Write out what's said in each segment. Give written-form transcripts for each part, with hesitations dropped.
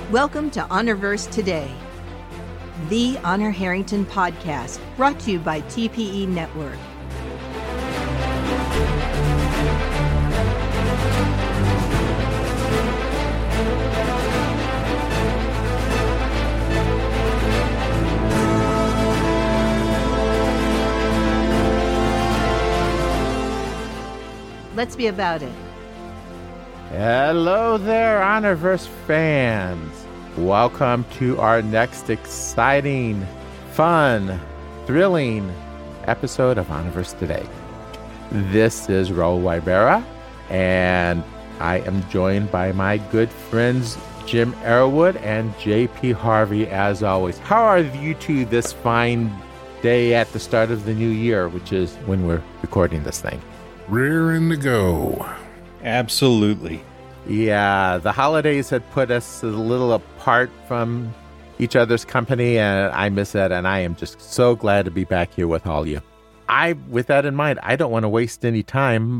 Welcome to Honorverse Today, the Honor Harrington podcast, brought to you by TPE Network. Let's be about it. Hello there, Honorverse fans. Welcome to our next exciting, fun, thrilling episode of Honorverse Today. This is Raul Wybera, and I am joined by my good friends Jim Arrowood and JP Harvey, as always. How are you two this fine day at the start of the new year, which is when we're recording this thing? Rearing to go. Absolutely. Yeah, the holidays had put us a little apart from each other's company, and I miss that, and I am just so glad to be back here with all you. With that in mind, I don't want to waste any time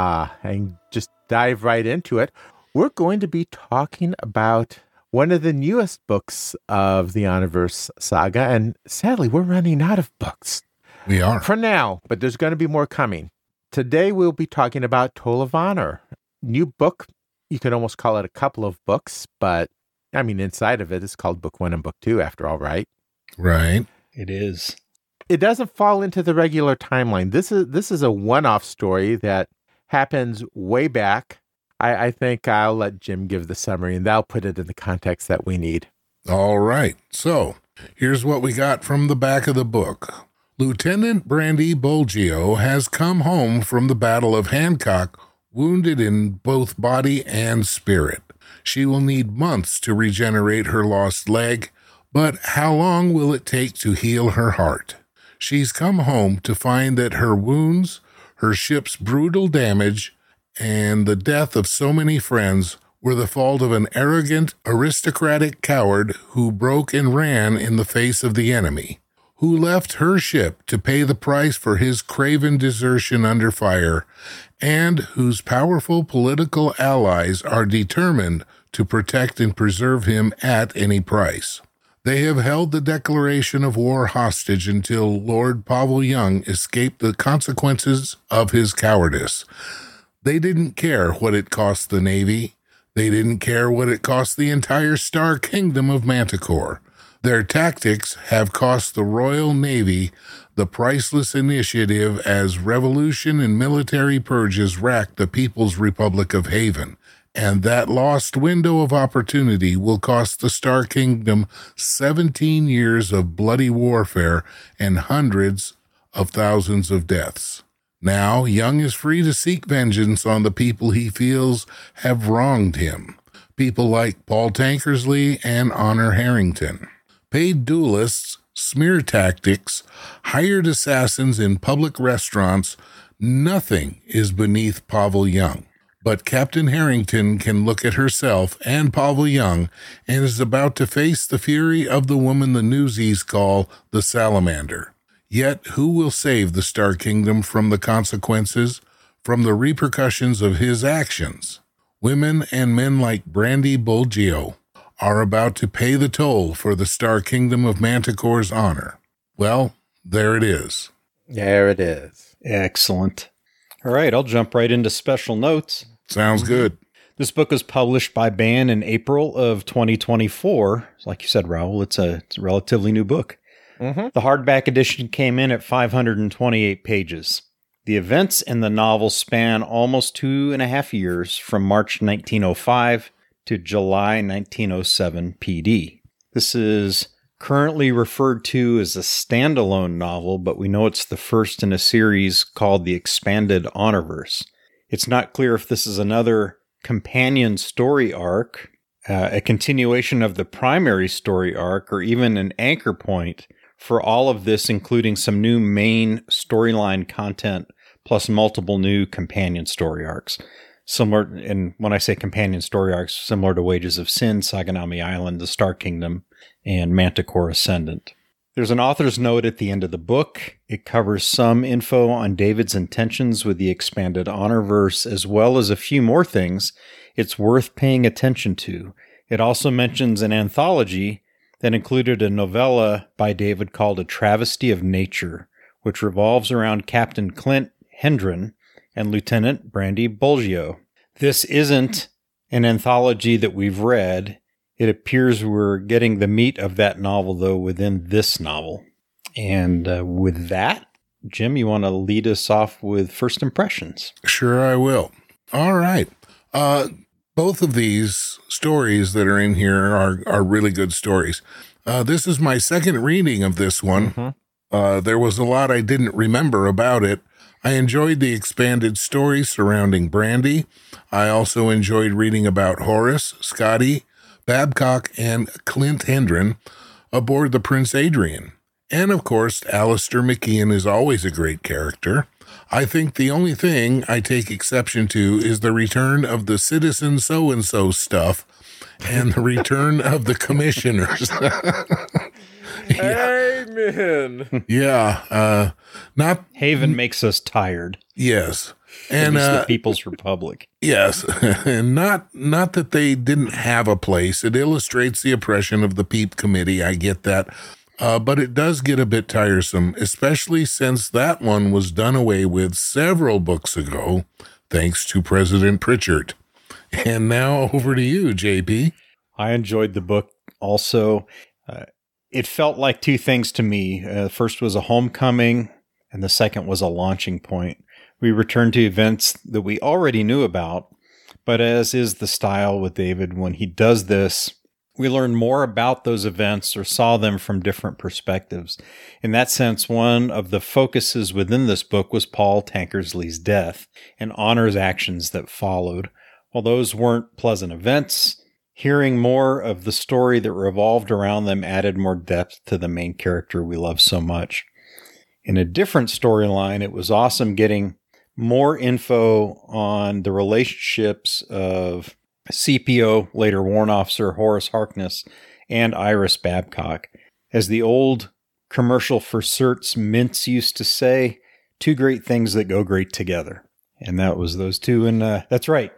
and just dive right into it. We're going to be talking about one of the newest books of the Honorverse saga, and sadly, we're running out of books. We are. For now, but there's going to be more coming. Today, we'll be talking about Toll of Honor. New book. You could almost call it a couple of books, but I mean, inside of it, it's called Book 1 and Book 2, after all, right? Right. It is. It doesn't fall into the regular timeline. This is a one-off story that happens way back. I think I'll let Jim give the summary, and that'll put it in the context that we need. All right. So, here's what we got from the back of the book. Lieutenant Brandy Bolgio has come home from the Battle of Hancock, wounded in both body and spirit. She will need months to regenerate her lost leg, but how long will it take to heal her heart? She's come home to find that her wounds, her ship's brutal damage, and the death of so many friends were the fault of an arrogant, aristocratic coward who broke and ran in the face of the enemy, who left her ship to pay the price for his craven desertion under fire, and whose powerful political allies are determined to protect and preserve him at any price. They have held the declaration of war hostage until Lord Pavel Young escaped the consequences of his cowardice. They didn't care what it cost the Navy. They didn't care what it cost the entire Star Kingdom of Manticore. Their tactics have cost the Royal Navy the priceless initiative as revolution and military purges racked the People's Republic of Haven, and that lost window of opportunity will cost the Star Kingdom 17 years of bloody warfare and hundreds of thousands of deaths. Now, Young is free to seek vengeance on the people he feels have wronged him, people like Paul Tankersley and Honor Harrington. Paid duelists, smear tactics, hired assassins in public restaurants, nothing is beneath Pavel Young. But Captain Harrington can look at herself and Pavel Young and is about to face the fury of the woman the Newsies call the Salamander. Yet who will save the Star Kingdom from the consequences, from the repercussions of his actions? Women and men like Brandy Bolgio are about to pay the toll for the Star Kingdom of Manticore's honor. Well, there it is. There it is. Excellent. All right, I'll jump right into special notes. Sounds good. This book was published by Ban in April of 2024. Like you said, Raul, it's a relatively new book. Mm-hmm. The hardback edition came in at 528 pages. The events in the novel span almost 2.5 years, from March 1905 to July 1907 PD. This is currently referred to as a standalone novel, but we know it's the first in a series called the Expanded Honorverse. It's not clear if this is another companion story arc, a continuation of the primary story arc, or even an anchor point for all of this, including some new main storyline content plus multiple new companion story arcs. Similar, and when I say companion story arcs, similar to Wages of Sin, Saganami Island, the Star Kingdom, and Manticore Ascendant. There's an author's note at the end of the book. It covers some info on David's intentions with the Expanded Honorverse, as well as a few more things it's worth paying attention to, It also mentions an anthology that included a novella by David called A Travesty of Nature, which revolves around Captain Clint Hendren and Lieutenant Brandy Bulgio. This isn't an anthology that we've read. It appears we're getting the meat of that novel, though, within this novel. And with that, Jim, you want to lead us off with first impressions? Sure, I will. All right. Both of these stories that are in here are really good stories. This is my second reading of this one. Mm-hmm. There was a lot I didn't remember about it. I enjoyed the expanded story surrounding Brandy. I also enjoyed reading about Horace, Scotty, Babcock, and Clint Hendren aboard the Prince Adrian. And, of course, Alistair McKeon is always a great character. I think the only thing I take exception to is the return of the Citizen So-and-so stuff and the return of the commissioners. Yeah. Amen. Yeah. Not Haven makes us tired. Yes. And the People's Republic. Yes. And not that they didn't have a place. It illustrates the oppression of the Peep Committee. I get that. But it does get a bit tiresome, especially since that one was done away with several books ago, thanks to President Pritchard. And now over to you, JP. I enjoyed the book also. It felt like two things to me. The first was a homecoming, and the second was a launching point. We returned to events that we already knew about, but as is the style with David, when he does this, we learn more about those events or saw them from different perspectives. In that sense, one of the focuses within this book was Paul Tankersley's death and Honor's actions that followed. While those weren't pleasant events, hearing more of the story that revolved around them added more depth to the main character we love so much. In a different storyline, it was awesome getting more info on the relationships of CPO, later Warrant Officer Horace Harkness, and Iris Babcock. As the old commercial for certs mints used to say, two great things that go great together. And that was those two, and that's right.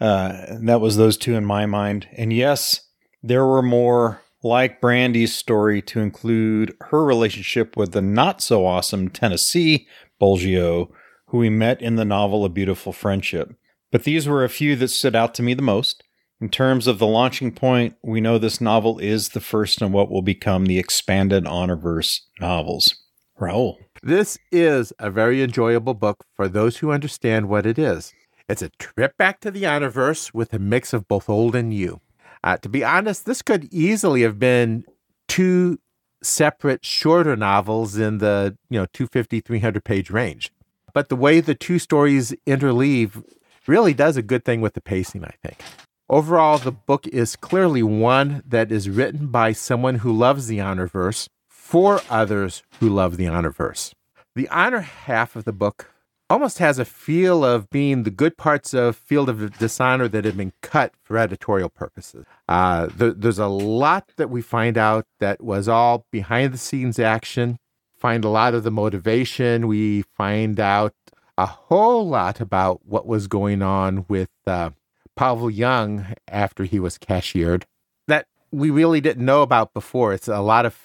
That was those two in my mind. And yes, there were more like Brandy's story to include her relationship with the not-so-awesome Tennessee Bulgio, who we met in the novel A Beautiful Friendship. But these were a few that stood out to me the most. In terms of the launching point, we know this novel is the first in what will become the expanded Honorverse novels. Raul. This is a very enjoyable book for those who understand what it is. It's a trip back to the Honorverse with a mix of both old and new. To be honest, this could easily have been two separate shorter novels in the 250, 300-page range. But the way the two stories interleave really does a good thing with the pacing, I think. Overall, the book is clearly one that is written by someone who loves the Honorverse for others who love the Honorverse. The Honor half of the book almost has a feel of being the good parts of Field of Dishonor that have been cut for editorial purposes. There's a lot that we find out that was all behind-the-scenes action, find a lot of the motivation. We find out a whole lot about what was going on with Pavel Young after he was cashiered that we really didn't know about before. It's a lot of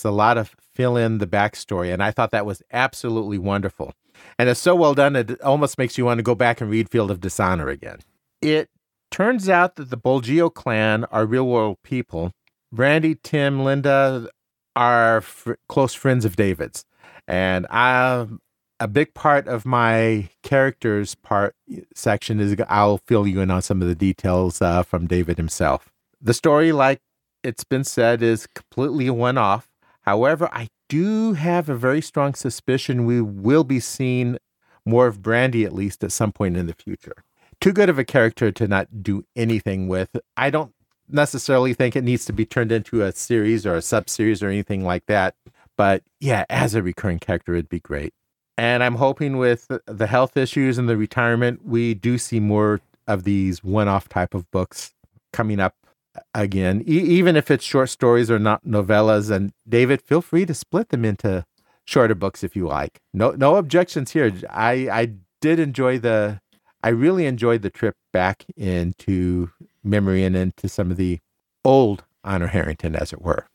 fill in the backstory, and I thought that was absolutely wonderful. And it's so well done, it almost makes you want to go back and read Field of Dishonor again. It turns out that the Bulgio clan are real-world people. Brandy, Tim, Linda are close friends of David's. And a big part of my characters section is I'll fill you in on some of the details from David himself. The story, like it's been said, is completely a one-off. However, I do have a very strong suspicion we will be seeing more of Brandy, at least at some point in the future. Too good of a character to not do anything with. I don't necessarily think it needs to be turned into a series or a sub-series or anything like that. But yeah, as a recurring character, it'd be great. And I'm hoping with the health issues and the retirement, we do see more of these one-off type of books coming up again, even if it's short stories or not novellas. And David, feel free to split them into shorter books if you like. No objections here. I really enjoyed the trip back into memory and into some of the old Honor Harrington, as it were.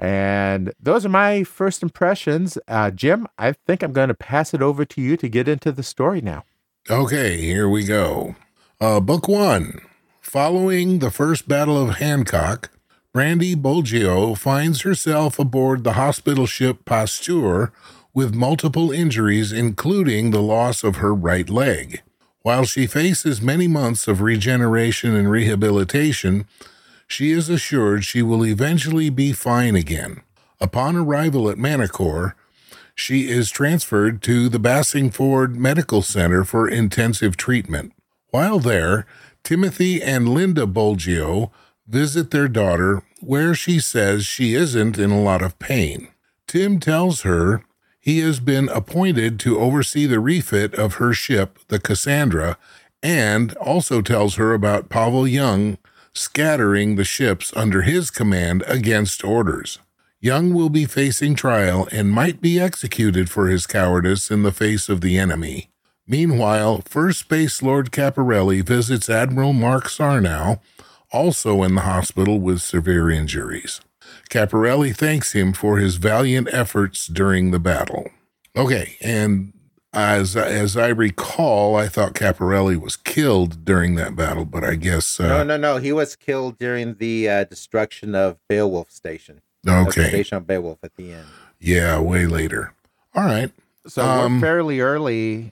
And those are my first impressions. Jim, I think I'm going to pass it over to you to get into the story now. Okay, here we go. Book 1. Following the First Battle of Hancock, Brandy Bolgio finds herself aboard the hospital ship Pasteur with multiple injuries, including the loss of her right leg. While she faces many months of regeneration and rehabilitation, she is assured she will eventually be fine again. Upon arrival at Manicourt, she is transferred to the Bassingford Medical Center for intensive treatment. While there, Timothy and Linda Bolgio visit their daughter, where she says she isn't in a lot of pain. Tim tells her he has been appointed to oversee the refit of her ship, the Cassandra, and also tells her about Pavel Young scattering the ships under his command against orders. Young will be facing trial and might be executed for his cowardice in the face of the enemy. Meanwhile, First Space Lord Caporelli visits Admiral Mark Sarnow, also in the hospital with severe injuries. Caporelli thanks him for his valiant efforts during the battle. Okay, and as I recall, I thought Caporelli was killed during that battle, but I guess... No. He was killed during the destruction of Beowulf Station. Okay. Station of Beowulf at the end. Yeah, way later. All right. So we're fairly early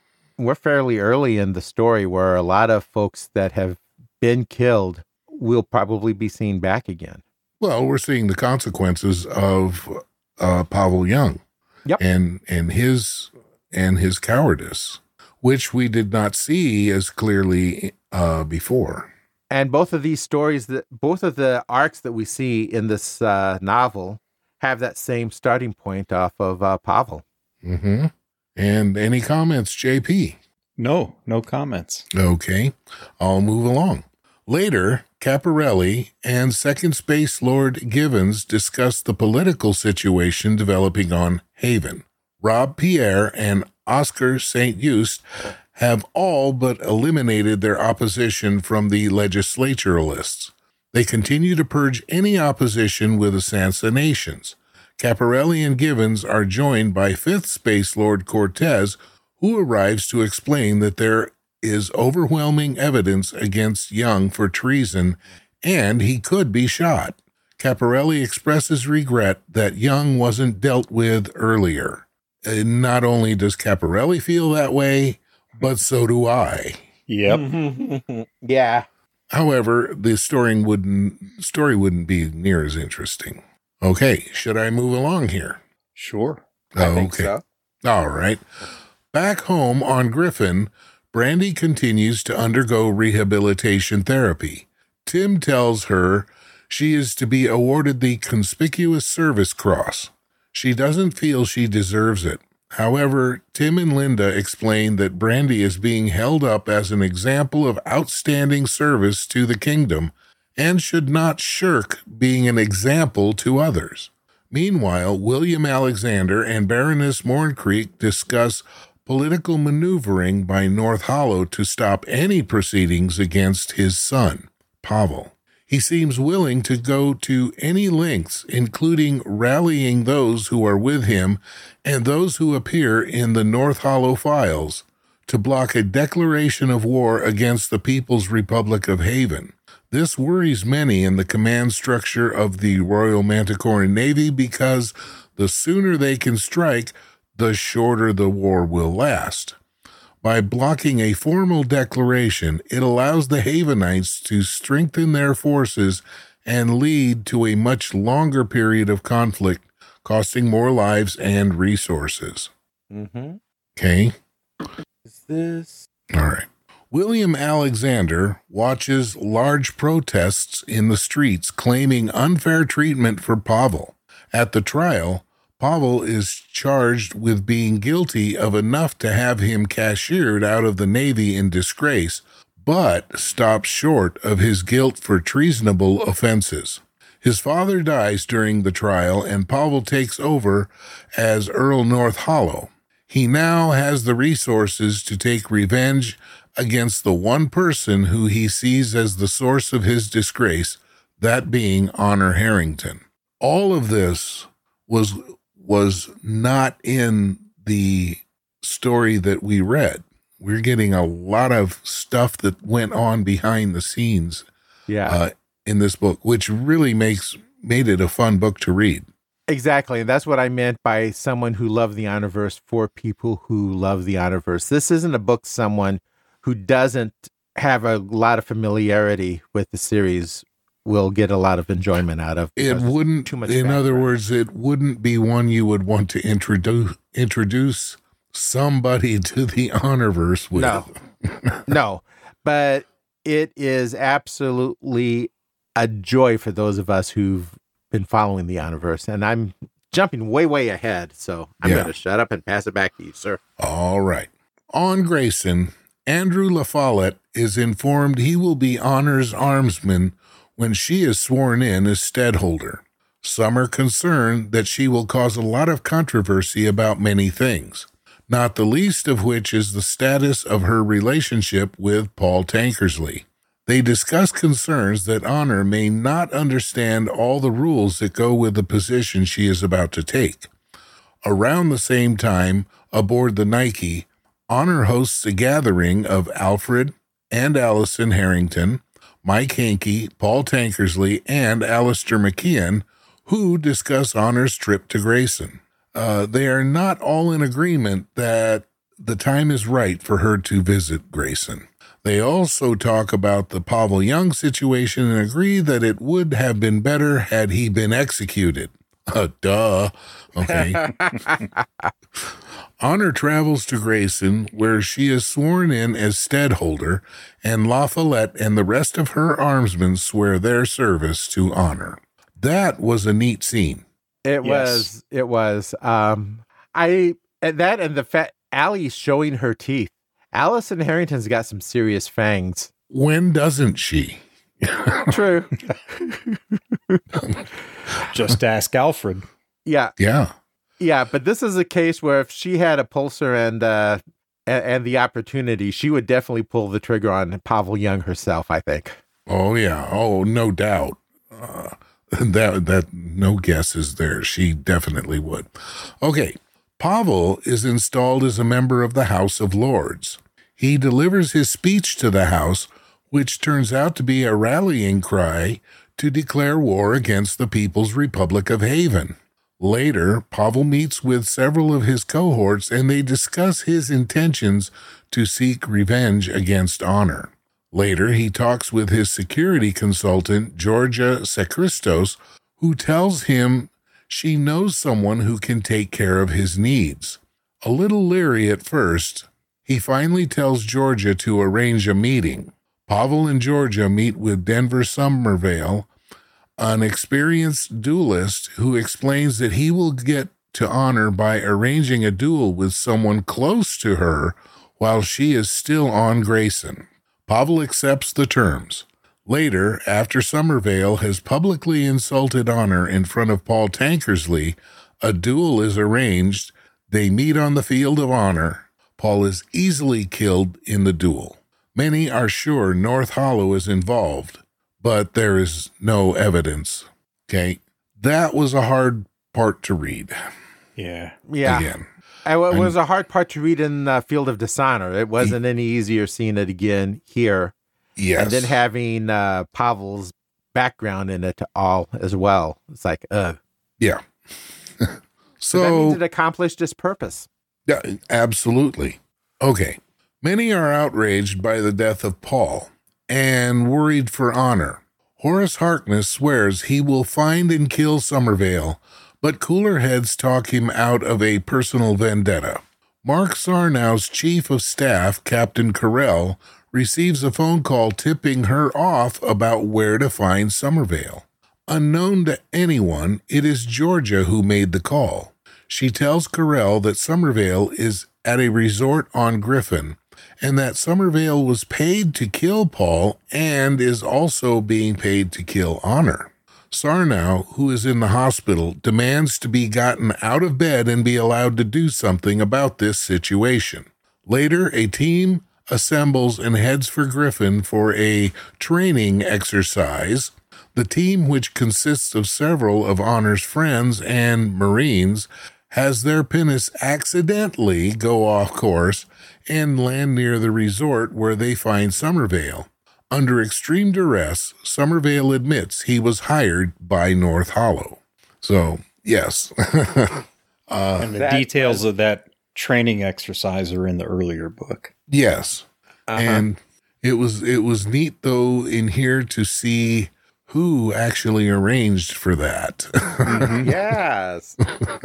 in the story where a lot of folks that have been killed will probably be seen back again. Well, we're seeing the consequences of Pavel Young. Yep. And his cowardice, which we did not see as clearly before. And both of these stories, both of the arcs that we see in this novel have that same starting point off of Pavel. Mm-hmm. And any comments, JP? No comments. Okay, I'll move along. Later, Caporelli and Second Space Lord Givens discuss the political situation developing on Haven. Rob Pierre and Oscar St. Just have all but eliminated their opposition from the legislaturalists. They continue to purge any opposition with assassinations. Caporelli and Givens are joined by 5th Space Lord Cortez, who arrives to explain that there is overwhelming evidence against Young for treason, and he could be shot. Caporelli expresses regret that Young wasn't dealt with earlier. Not only does Caporelli feel that way, but so do I. Yep. Yeah. However, the story wouldn't be near as interesting. Okay, should I move along here? Sure. I think so. All right. Back home on Griffin, Brandy continues to undergo rehabilitation therapy. Tim tells her she is to be awarded the Conspicuous Service Cross. She doesn't feel she deserves it. However, Tim and Linda explain that Brandy is being held up as an example of outstanding service to the kingdom and should not shirk being an example to others. Meanwhile, William Alexander and Baroness Morncreek discuss political maneuvering by North Hollow to stop any proceedings against his son, Pavel. He seems willing to go to any lengths, including rallying those who are with him and those who appear in the North Hollow files, to block a declaration of war against the People's Republic of Haven. This worries many in the command structure of the Royal Manticoran Navy because the sooner they can strike, the shorter the war will last. By blocking a formal declaration, it allows the Havenites to strengthen their forces and lead to a much longer period of conflict, costing more lives and resources. Mm-hmm. Okay. Is this? All right. William Alexander watches large protests in the streets claiming unfair treatment for Pavel. At the trial, Pavel is charged with being guilty of enough to have him cashiered out of the Navy in disgrace, but stops short of his guilt for treasonable offenses. His father dies during the trial, and Pavel takes over as Earl North Hollow. He now has the resources to take revenge against the one person who he sees as the source of his disgrace, that being Honor Harrington. All of this was not in the story that we read. We're getting a lot of stuff that went on behind the scenes in this book, which really made it a fun book to read. Exactly. And that's what I meant by someone who loved the Honorverse for people who love the Honorverse. This isn't a book someone who doesn't have a lot of familiarity with the series will get a lot of enjoyment out of. It wouldn't, too much in background. other words, it wouldn't be one you would want to introduce somebody to the Honorverse with. No, but it is absolutely a joy for those of us who've been following the Honorverse. And I'm jumping way ahead, so I'm going to shut up and pass it back to you, sir. All right. On Grayson, Andrew LaFollette is informed he will be Honor's armsman when she is sworn in as stadholder. Some are concerned that she will cause a lot of controversy about many things, not the least of which is the status of her relationship with Paul Tankersley. They discuss concerns that Honor may not understand all the rules that go with the position she is about to take. Around the same time, aboard the Nike, Honor hosts a gathering of Alfred and Allison Harrington, Mike Hankey, Paul Tankersley, and Alistair McKeon, who discuss Honor's trip to Grayson. They are not all in agreement that the time is right for her to visit Grayson. They also talk about the Pavel Young situation and agree that it would have been better had he been executed. Duh. Okay. Honor travels to Grayson, where she is sworn in as stadholder, and LaFollette and the rest of her armsmen swear their service to Honor. That was a neat scene. It was. That and the fact Allie's showing her teeth. Allison Harrington's got some serious fangs. When doesn't she? True. Just ask Alfred. Yeah. Yeah, but this is a case where if she had a pulser and the opportunity, she would definitely pull the trigger on Pavel Young herself, I think. Oh, yeah. Oh, no doubt. That no guess is there. She definitely would. Okay. Pavel is installed as a member of the House of Lords. He delivers his speech to the House, which turns out to be a rallying cry to declare war against the People's Republic of Haven. Later, Pavel meets with several of his cohorts, and they discuss his intentions to seek revenge against Honor. Later, he talks with his security consultant, Georgia Sakristos, who tells him she knows someone who can take care of his needs. A little leery at first, he finally tells Georgia to arrange a meeting. Pavel and Georgia meet with Denver Somervale, an experienced duelist who explains that he will get to Honor by arranging a duel with someone close to her while she is still on Grayson. Pavel accepts the terms. Later, after Somervale has publicly insulted Honor in front of Paul Tankersley, a duel is arranged. They meet on the field of honor. Paul is easily killed in the duel. Many are sure North Hollow is involved, but there is no evidence. Okay, that was a hard part to read. Yeah. Again. It was a hard part to read in Field of Dishonor. It wasn't any easier seeing it again here. Yes. And then having Pavel's background in it all as well. It's like, Yeah. So that means it accomplished its purpose. Yeah, absolutely. Okay. Many are outraged by the death of Paul and worried for Honor. Horace Harkness swears he will find and kill Somervale, but cooler heads talk him out of a personal vendetta. Mark Sarnow's chief of staff, Captain Carell, receives a phone call tipping her off about where to find Somervale. Unknown to anyone, it is Georgia who made the call. She tells Carell that Somervale is at a resort on Griffin, and that Somervale was paid to kill Paul and is also being paid to kill Honor. Sarnow, who is in the hospital, demands to be gotten out of bed and be allowed to do something about this situation. Later, a team assembles and heads for Griffin for a training exercise. The team, which consists of several of Honor's friends and Marines, has their pinnace accidentally go off course and land near the resort where they find Summervale. Under extreme duress, Summervale admits he was hired by North Hollow. So, yes. And the details of that training exercise are in the earlier book. Yes. And it was neat, though, in here to see who actually arranged for that. Yes.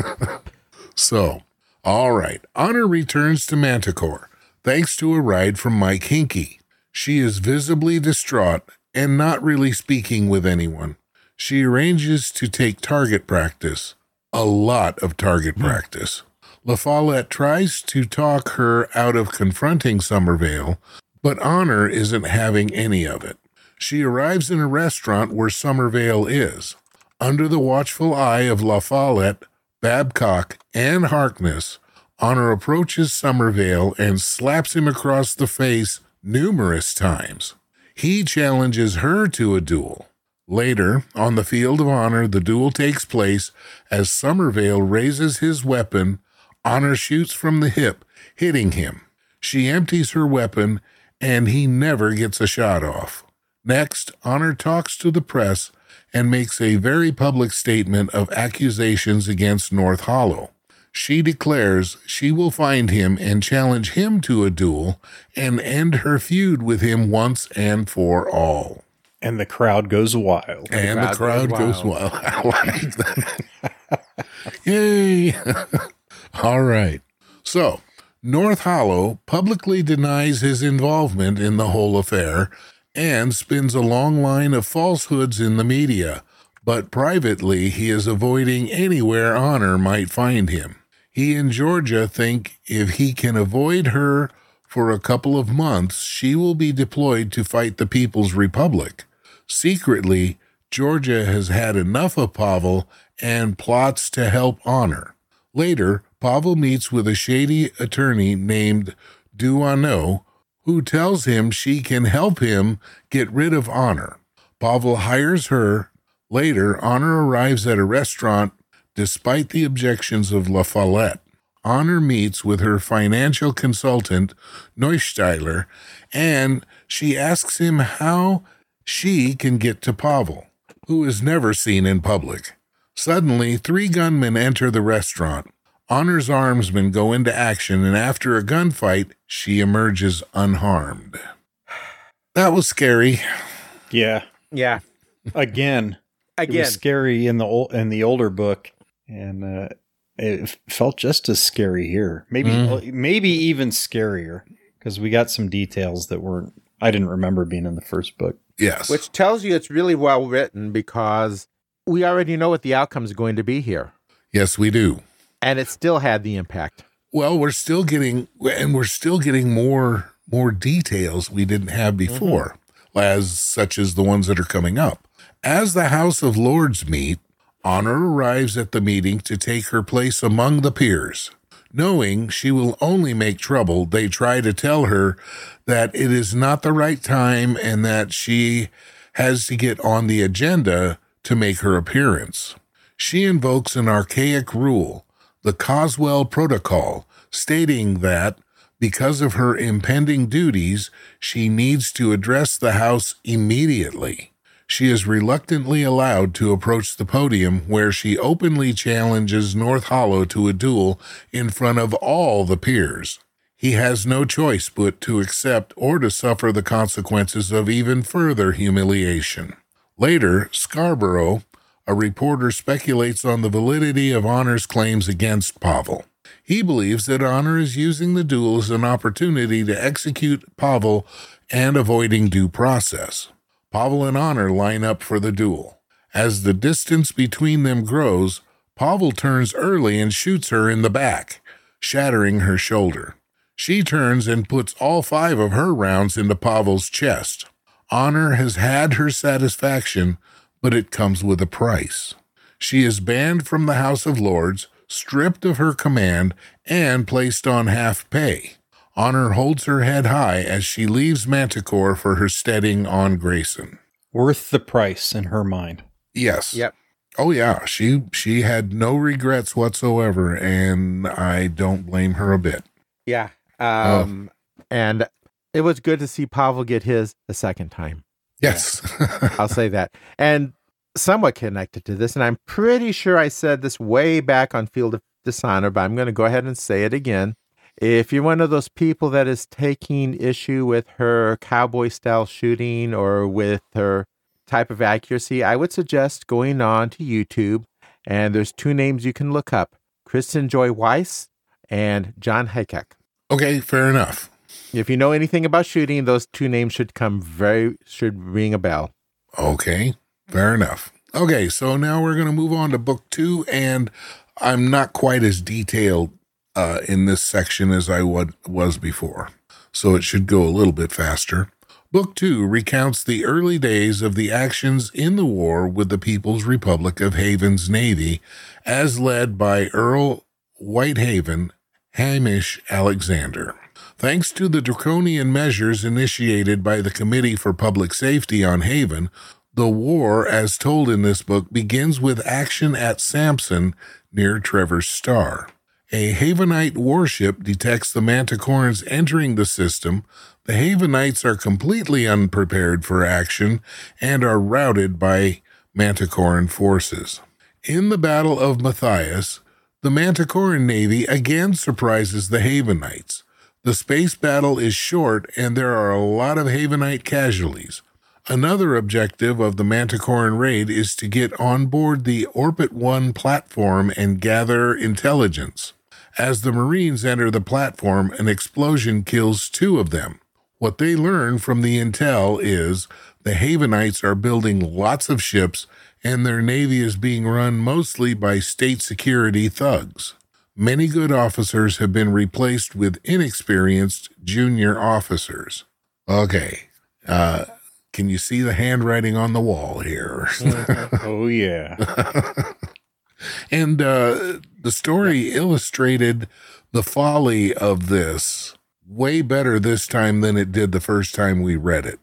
So, all right. Honor returns to Manticore, thanks to a ride from Mike Hinkie. She is visibly distraught and not really speaking with anyone. She arranges to take target practice. A lot of target practice. La Follette tries to talk her out of confronting Summervale, but Honor isn't having any of it. She arrives in a restaurant where Summervale is. Under the watchful eye of La Follette, Babcock, and Harkness, Honor approaches Summervale and slaps him across the face numerous times. He challenges her to a duel. Later, on the field of honor, the duel takes place as Summervale raises his weapon. Honor shoots from the hip, hitting him. She empties her weapon, and he never gets a shot off. Next, Honor talks to the press and makes a very public statement of accusations against North Hollow. She declares she will find him and challenge him to a duel and end her feud with him once and for all. And the crowd goes wild. And the crowd goes wild. I like that. Yay. All right. So, North Hollow publicly denies his involvement in the whole affair and spins a long line of falsehoods in the media, but privately he is avoiding anywhere Honor might find him. He and Georgia think if he can avoid her for a couple of months, she will be deployed to fight the People's Republic. Secretly, Georgia has had enough of Pavel and plots to help Honor. Later, Pavel meets with a shady attorney named Duano, who tells him she can help him get rid of Honor. Pavel hires her. Later, Honor arrives at a restaurant despite the objections of La Follette. Honor meets with her financial consultant, Neusteiler, and she asks him how she can get to Pavel, who is never seen in public. Suddenly, 3 gunmen enter the restaurant. Honor's armsmen go into action, and after a gunfight, she emerges unharmed. That was scary. Yeah. Yeah. Again. It was scary in the older book, and it felt just as scary here. Maybe even scarier, because we got some details that I didn't remember being in the first book. Yes. Which tells you it's really well written because we already know what the outcome is going to be here. Yes, we do. And it still had the impact. Well, we're still getting more details we didn't have before, such as the ones that are coming up. As the House of Lords meet, Honor arrives at the meeting to take her place among the peers. Knowing she will only make trouble, they try to tell her that it is not the right time and that she has to get on the agenda to make her appearance. She invokes an archaic rule, the Coswell Protocol, stating that because of her impending duties, she needs to address the House immediately. She is reluctantly allowed to approach the podium where she openly challenges North Hollow to a duel in front of all the peers. He has no choice but to accept or to suffer the consequences of even further humiliation. Later, Scarborough, a reporter, speculates on the validity of Honor's claims against Pavel. He believes that Honor is using the duel as an opportunity to execute Pavel and avoiding due process. Pavel and Honor line up for the duel. As the distance between them grows, Pavel turns early and shoots her in the back, shattering her shoulder. She turns and puts all 5 of her rounds into Pavel's chest. Honor has had her satisfaction, but it comes with a price. She is banned from the House of Lords, stripped of her command, and placed on half pay. Honor holds her head high as she leaves Manticore for her steading on Grayson. Worth the price in her mind. Yes. Yep. Oh yeah, she had no regrets whatsoever, and I don't blame her a bit. Yeah. And it was good to see Pavel get his a second time. Yes. I'll say that. And somewhat connected to this, and I'm pretty sure I said this way back on Field of Dishonor, but I'm going to go ahead and say it again. If you're one of those people that is taking issue with her cowboy-style shooting or with her type of accuracy, I would suggest going on to YouTube, and there's two names you can look up, Kristen Joy Weiss and John Haycock. Okay, fair enough. If you know anything about shooting, those two names should ring a bell. Okay, fair enough. Okay, so now we're going to move on to book 2, and I'm not quite as detailed in this section as I was before, so it should go a little bit faster. Book 2 recounts the early days of the actions in the war with the People's Republic of Haven's Navy, as led by Earl Whitehaven Hamish Alexander. Thanks to the draconian measures initiated by the Committee for Public Safety on Haven, the war, as told in this book, begins with action at Sampson near Trevor's Star. A Havenite warship detects the Manticorans entering the system. The Havenites are completely unprepared for action and are routed by Manticoran forces. In the Battle of Matthias, the Manticoran Navy again surprises the Havenites. The space battle is short, and there are a lot of Havenite casualties. Another objective of the Manticoran raid is to get on board the Orbit 1 platform and gather intelligence. As the Marines enter the platform, an explosion kills 2 of them. What they learn from the intel is the Havenites are building lots of ships, and their navy is being run mostly by state security thugs. Many good officers have been replaced with inexperienced junior officers. Okay, can you see the handwriting on the wall here? Oh, yeah. And the story illustrated the folly of this way better this time than it did the first time we read it.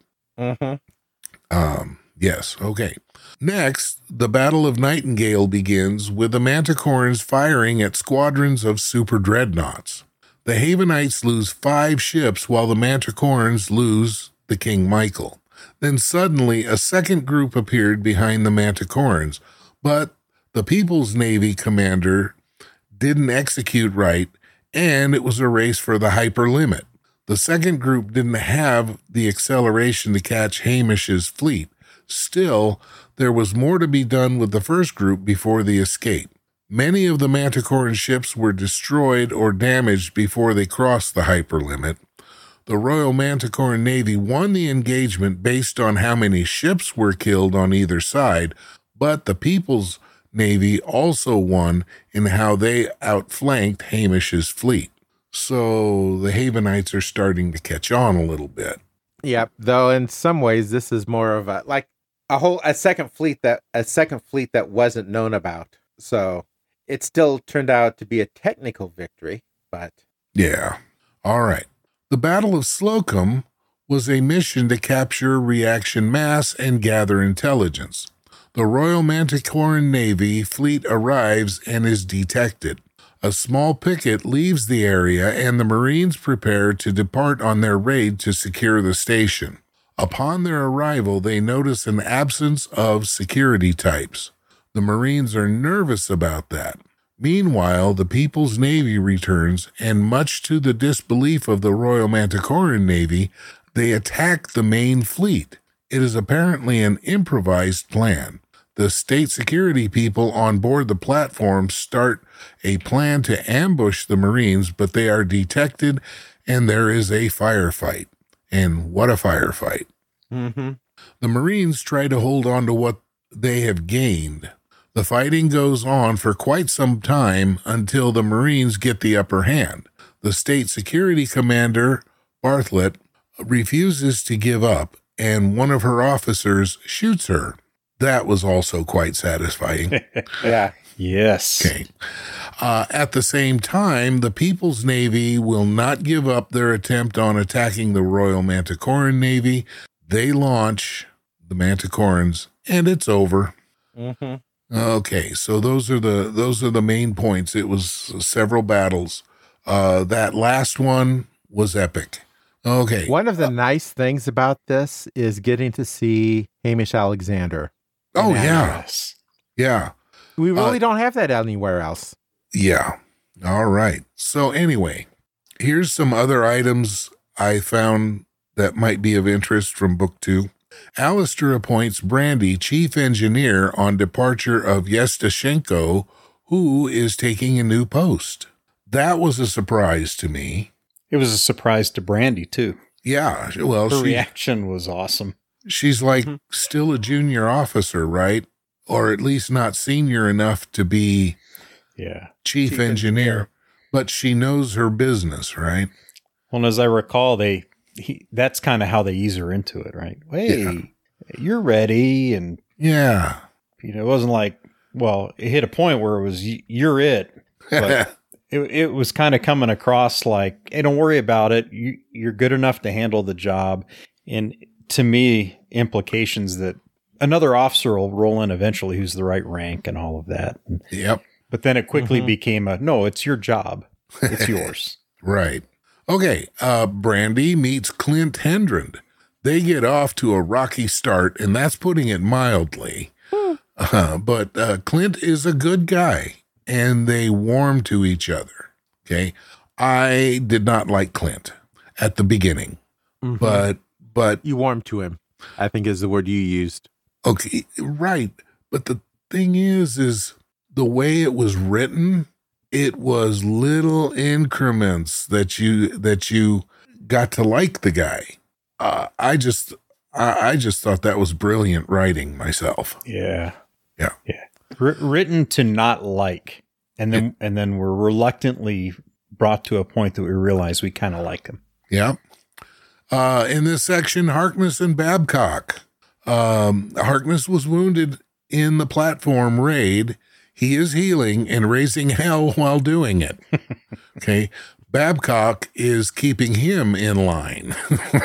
Yes, okay. Next, the Battle of Nightingale begins with the Manticorans firing at squadrons of super dreadnoughts. The Havenites lose 5 ships while the Manticorans lose the King Michael. Then suddenly a second group appeared behind the Manticorans, but the People's Navy commander didn't execute right, and it was a race for the hyperlimit. The second group didn't have the acceleration to catch Hamish's fleet. Still, there was more to be done with the first group before the escape. Many of the Manticoran ships were destroyed or damaged before they crossed the hyperlimit. The Royal Manticoran Navy won the engagement based on how many ships were killed on either side, but the People's Navy also won in how they outflanked Hamish's fleet. So the Havenites are starting to catch on a little bit. Yeah, though in some ways this is more of a second fleet that wasn't known about. So it still turned out to be a technical victory, but yeah. All right. The Battle of Slocum was a mission to capture reaction mass and gather intelligence. The Royal Manticoran Navy fleet arrives and is detected. A small picket leaves the area, and the Marines prepare to depart on their raid to secure the station. Upon their arrival, they notice an absence of security types. The Marines are nervous about that. Meanwhile, the People's Navy returns, and much to the disbelief of the Royal Manticoran Navy, they attack the main fleet. It is apparently an improvised plan. The state security people on board the platform start a plan to ambush the Marines, but they are detected, and there is a firefight. And what a firefight. Mm-hmm. The Marines try to hold on to what they have gained. The fighting goes on for quite some time until the Marines get the upper hand. The state security commander, Bartlett, refuses to give up, and one of her officers shoots her. That was also quite satisfying. yeah. Yes. Okay. At the same time, the People's Navy will not give up their attempt on attacking the Royal Manticoran Navy. They launch the Manticorans, and it's over. Mm-hmm. Okay, so those are the main points. It was several battles. That last one was epic. Okay. One of the nice things about this is getting to see Hamish Alexander. Oh, yeah. Yes. Yeah. We really don't have that anywhere else. Yeah. All right. So anyway, here's some other items I found that might be of interest from book 2. Alistair appoints Brandy chief engineer on departure of Yestashenko, who is taking a new post. That was a surprise to me. It was a surprise to Brandy, too. Yeah. Well, Her reaction was awesome. she's like still a junior officer, right? Or at least not senior enough to be chief engineer, but she knows her business, right? Well, and as I recall, that's kind of how they ease her into it, right? Hey, you're ready. And, Yeah. it wasn't like, well, it hit a point where it was, you're it. But it was kind of coming across like, hey, don't worry about it. You're good enough to handle the job. And to me, implications that another officer will roll in eventually who's the right rank and all of that. Yep. But then it quickly became no, it's your job. It's yours. Right. Okay. Brandy meets Clint Hendren. They get off to a rocky start, and that's putting it mildly. But Clint is a good guy, and they warm to each other. Okay. I did not like Clint at the beginning, but You warmed to him, I think is the word you used. okay, right. But the thing is the way it was written, it was little increments that you got to like the guy. I just thought that was brilliant writing myself. Yeah. Yeah. Written to not like, and then we're reluctantly brought to a point that we realize we kind of like him. Yeah. In this section, Harkness and Babcock. Harkness was wounded in the platform raid. He is healing and raising hell while doing it. Okay. Babcock is keeping him in line.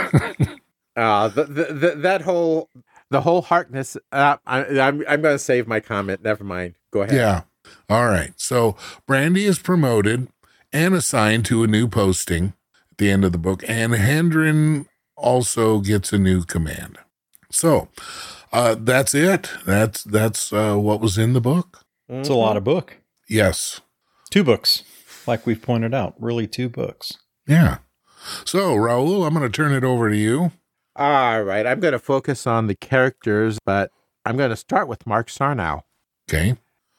The whole Harkness. I'm going to save my comment. Never mind. Go ahead. Yeah. All right. So Brandy is promoted and assigned to a new posting at the end of the book, and Hendren also gets a new command. So that's it. That's what was in the book. It's a lot of book. Yes. 2 books, like we've pointed out. Really 2 books. Yeah. So Raul, I'm going to turn it over to you. All right. I'm going to focus on the characters, but I'm going to start with Mark Sarnow. Okay.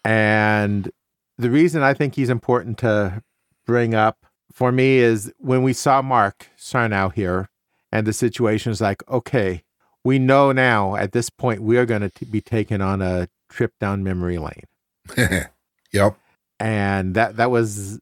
And the reason I think he's important to bring up for me is when we saw Mark Sarnow here, and the situation is like, okay, we know now at this point we are going to be taken on a trip down memory lane. Yep. And that was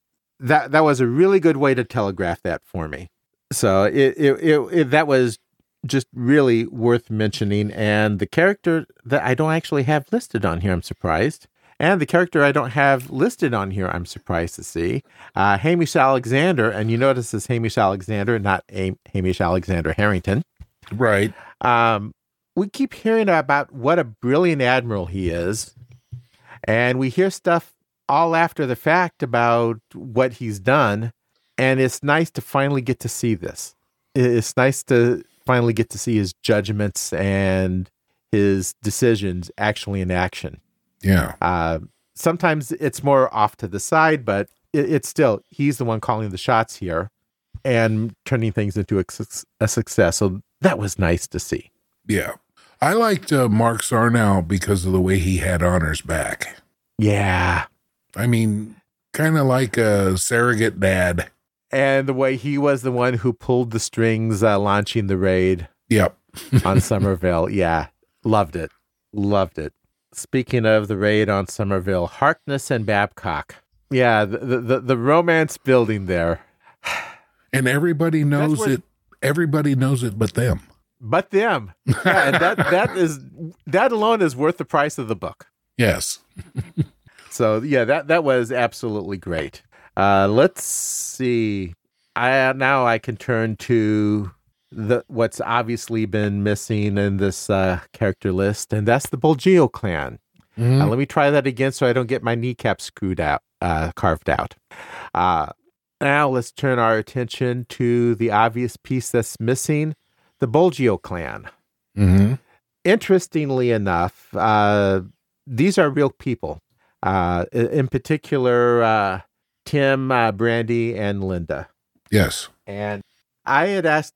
a really good way to telegraph that for me. So it that was just really worth mentioning. And the character that I don't actually have listed on here, I'm surprised. And the character I don't have listed on here, I'm surprised to see. Hamish Alexander, and you notice it's Hamish Alexander, not Hamish Alexander Harrington. Right. We keep hearing about what a brilliant admiral he is. And we hear stuff all after the fact about what he's done. And it's nice to finally get to see this. It's nice to finally get to see his judgments and his decisions actually in action. Yeah. Sometimes it's more off to the side, but it's still, he's the one calling the shots here and turning things into a success. So that was nice to see. Yeah. I liked Mark Sarnow because of the way he had honors back. Yeah. I mean, kind of like a surrogate dad. And the way he was the one who pulled the strings launching the raid Yep. on Somerville. Yeah. Loved it. Loved it. Speaking of the raid on Somerville, Harkness and Babcock. Yeah, the romance building there. And everybody knows it. Everybody knows it but them. But them. Yeah, and that alone is worth the price of the book. Yes. So yeah, that was absolutely great. Let's see. Now I can turn to what's obviously been missing in this character list, and that's the Bolgio clan. Let me try that again so I don't get my kneecap carved out. Now let's turn our attention to the obvious piece that's missing, the Bolgio clan. Interestingly enough, these are real people. In particular, Tim, Brandy, and Linda. Yes. And I had asked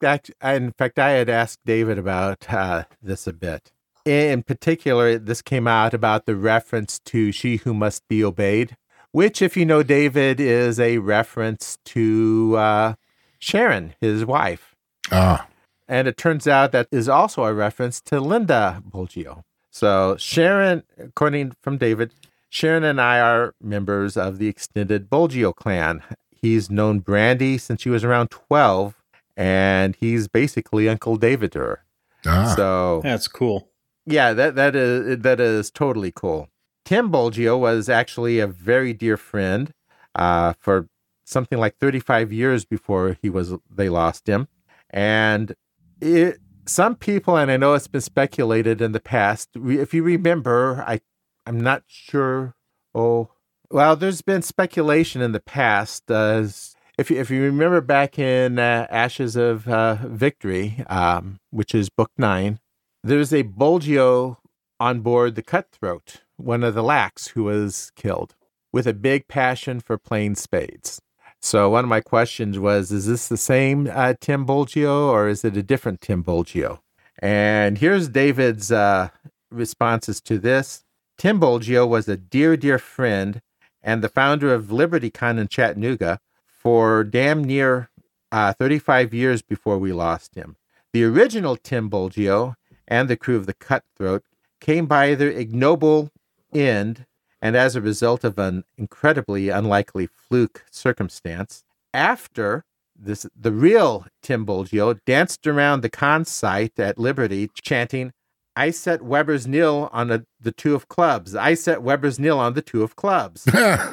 David about this a bit. In particular, this came out about the reference to She Who Must Be Obeyed, which, if you know David, is a reference to Sharon, his wife. And it turns out that is also a reference to Linda Bolgio. So Sharon, according from David, Sharon and I are members of the extended Bolgio clan. He's known Brandy since she was around 12, and he's basically Uncle David to her. So that's cool. Yeah, that is totally cool. Tim Bolgio was actually a very dear friend for something like 35 years before they lost him. And some people, and I know it's been speculated in the past, if you remember, I'm not sure. There's been speculation in the past. If you remember back in Ashes of Victory, which is book 9, there's a Bolgio on board the Cutthroat, one of the Lacks who was killed, with a big passion for playing spades. So one of my questions was, is this the same Tim Bolgio, or is it a different Tim Bolgio? And here's David's responses to this. Tim Bolgio was a dear, dear friend and the founder of LibertyCon in Chattanooga for damn near 35 years before we lost him. The original Tim Bolgio and the crew of the Cutthroat came by their ignoble end, and as a result of an incredibly unlikely fluke circumstance, after this, the real Tim Bolgio danced around the con site at Liberty chanting, "I set Weber's nil on the 2 of clubs. I set Weber's nil on the 2 of clubs."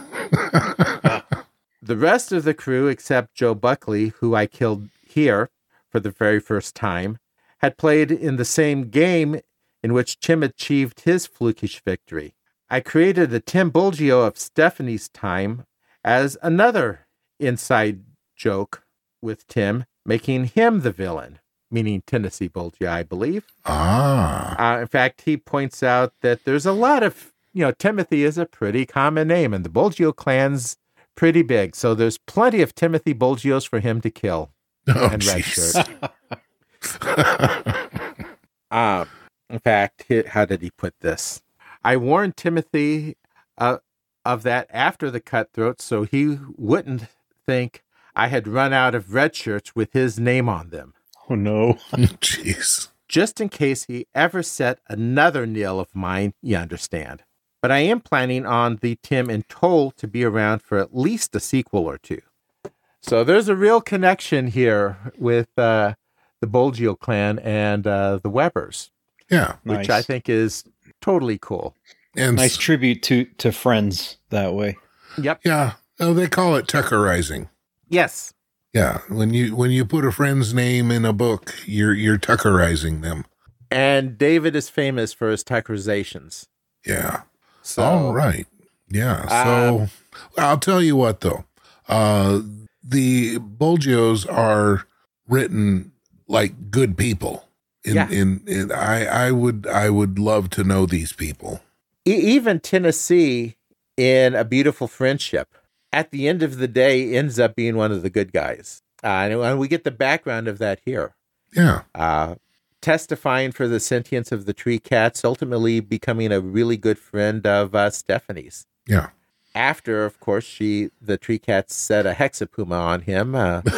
The rest of the crew, except Joe Buckley, who I killed here for the very first time, had played in the same game in which Tim achieved his flukish victory. I created the Tim Bolgio of Stephanie's time as another inside joke with Tim, making him the villain, meaning Tennessee Bolgio, I believe. In fact, he points out that there's a lot of, Timothy is a pretty common name, and the Bolgio clan's pretty big, so there's plenty of Timothy Bolgios for him to kill. And red shirt. In fact, how did he put this? I warned Timothy of that after the Cutthroat, so he wouldn't think I had run out of red shirts with his name on them. Oh, no. Jeez. Just in case he ever set another nil of mine, you understand. But I am planning on the Tim in Toll to be around for at least a sequel or two. So there's a real connection here with the Bolgio clan and the Webers. Yeah. Which Nice. I think is totally cool. And Nice tribute to friends that way. Yep. yeah. Oh, they call it Tuckerizing. Yes. Yeah. When you put a friend's name in a book, you're Tuckerizing them. And David is famous for his Tuckerizations. Yeah. So, All right. Yeah. So I'll tell you what, though. The Bolgios are written like good people. I would love to know these people. Even Tennessee, in A Beautiful Friendship, at the end of the day, ends up being one of the good guys. And we get the background of that here. Yeah. Testifying for the sentience of the tree cats, ultimately becoming a really good friend of Stephanie's. Yeah. After, of course, the tree cats set a hexapuma on him.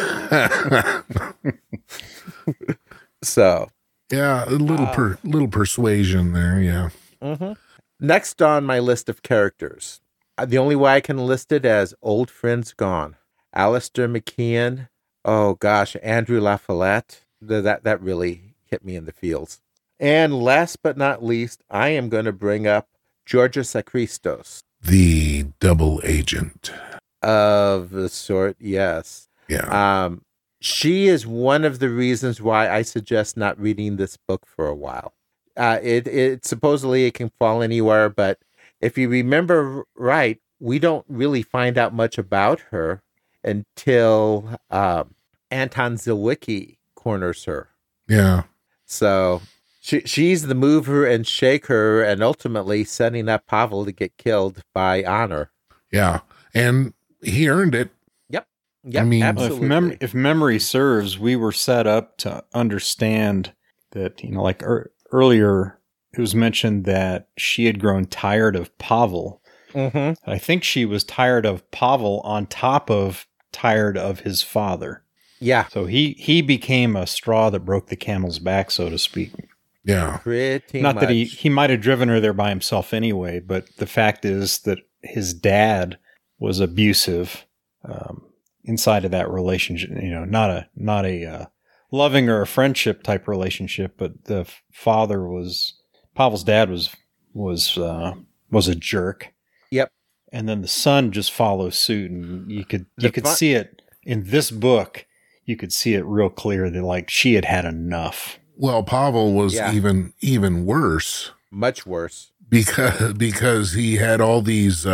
So. Yeah, a little persuasion there, yeah. Mm-hmm. Next on my list of characters, the only way I can list it as old friends gone. Alistair McKeon, Andrew LaFollette, that really hit me in the feels. And last but not least, I am going to bring up Georgios Akristos. The double agent. Of the sort, yes. Yeah. she is one of the reasons why I suggest not reading this book for a while. It supposedly it can fall anywhere, but if you remember right, we don't really find out much about her until Anton Zilwicki corners her. Yeah. So she's the mover and shaker, and ultimately setting up Pavel to get killed by Honor. Yeah. And he earned it. Yep, I mean, absolutely. If memory serves, we were set up to understand that, like earlier, it was mentioned that she had grown tired of Pavel. Mm-hmm. I think she was tired of Pavel on top of tired of his father. Yeah. So he became a straw that broke the camel's back, so to speak. Yeah. Pretty Not much. that he might have driven her there by himself anyway, but the fact is that his dad was abusive inside of that relationship. Not a loving or a friendship type relationship, but the father Pavel's dad was a jerk. Yep. And then the son just follows suit, and you could see it in this book. You could see it real clear that like she had enough. Well, Pavel was even worse. Much worse. Because he had all these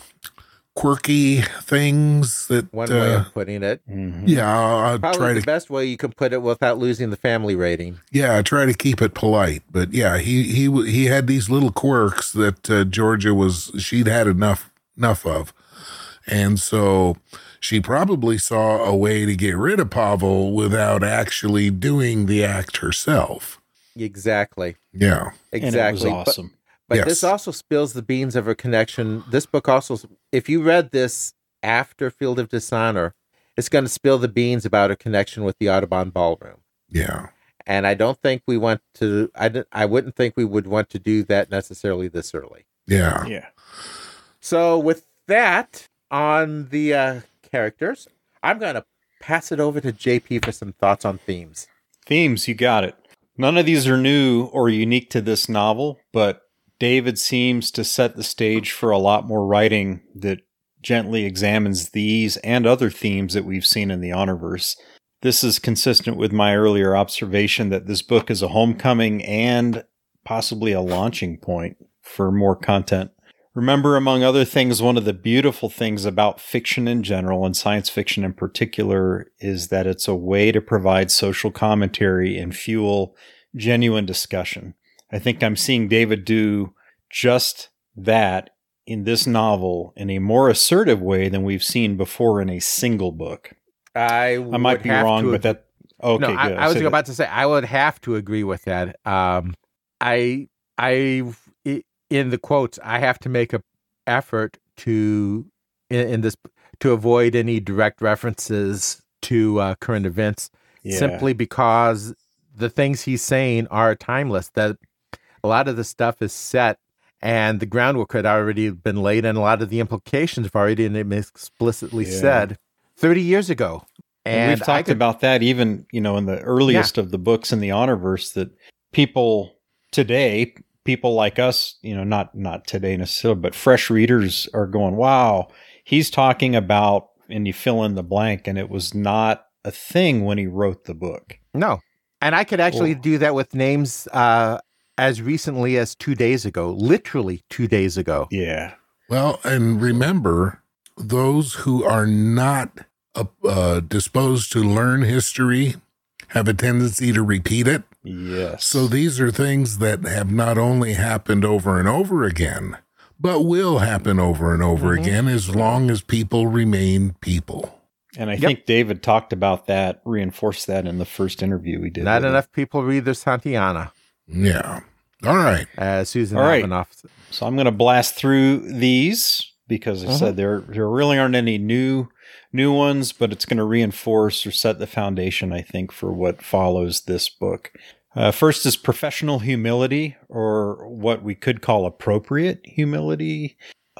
quirky things that One way of putting it. Mm-hmm. Yeah, I'll Probably try the to best way you can put it without losing the family rating. try to keep it polite. But yeah, he had these little quirks that Georgia she'd had enough of. And so she probably saw a way to get rid of Pavel without actually doing the act herself. Exactly. Yeah. Exactly. And it was awesome. But Yes. this also spills the beans of her connection. This book also, if you read this after Field of Dishonor, it's going to spill the beans about her connection with the Audubon Ballroom. Yeah. And I don't think we want to, I wouldn't think we would want to do that necessarily this early. Yeah. Yeah. So with that on the characters, I'm going to pass it over to JP for some thoughts on themes. Themes, you got it. None of these are new or unique to this novel, but David seems to set the stage for a lot more writing that gently examines these and other themes that we've seen in the Honorverse. This is consistent with my earlier observation that this book is a homecoming and possibly a launching point for more content. Remember, among other things, one of the beautiful things about fiction in general and science fiction in particular is that it's a way to provide social commentary and fuel genuine discussion. I think I'm seeing David do just that in this novel in a more assertive way than we've seen before in a single book. I might be wrong, but that... Okay, no, good. I was about to say, I would have to agree with that. In the quotes, I have to make an effort to avoid any direct references to current events, simply because the things he's saying are timeless. That a lot of the stuff is set, and the groundwork had already been laid, and a lot of the implications have already been explicitly said 30 years ago. And we've talked about that even, in the earliest of the books in the Honorverse, that people today, people like us, not today necessarily, but fresh readers are going, wow, he's talking about, and you fill in the blank, and it was not a thing when he wrote the book. No. And I could actually do that with names as recently as 2 days ago, literally 2 days ago. Yeah. Well, and remember, those who are not disposed to learn history have a tendency to repeat it. Yes. So these are things that have not only happened over and over again, but will happen over and over again as long as people remain people. And I think David talked about that, reinforced that in the first interview we did. Not enough people read their Santillana. Yeah. All right. Susan All right. Avanoff. So I'm going to blast through these because I said there really aren't any new ones, but it's going to reinforce or set the foundation, I think, for what follows this book. First is professional humility, or what we could call appropriate humility,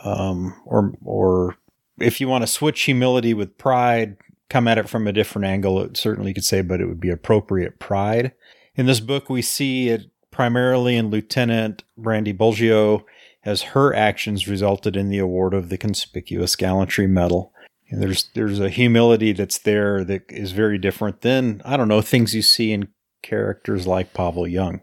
or if you want to switch humility with pride, come at it from a different angle, it certainly could say, but it would be appropriate pride. In this book, we see it primarily in Lieutenant Brandy Bulgio, as her actions resulted in the award of the Conspicuous Gallantry Medal. And there's a humility that's there that is very different than, I don't know, things you see in characters like Pavel Young.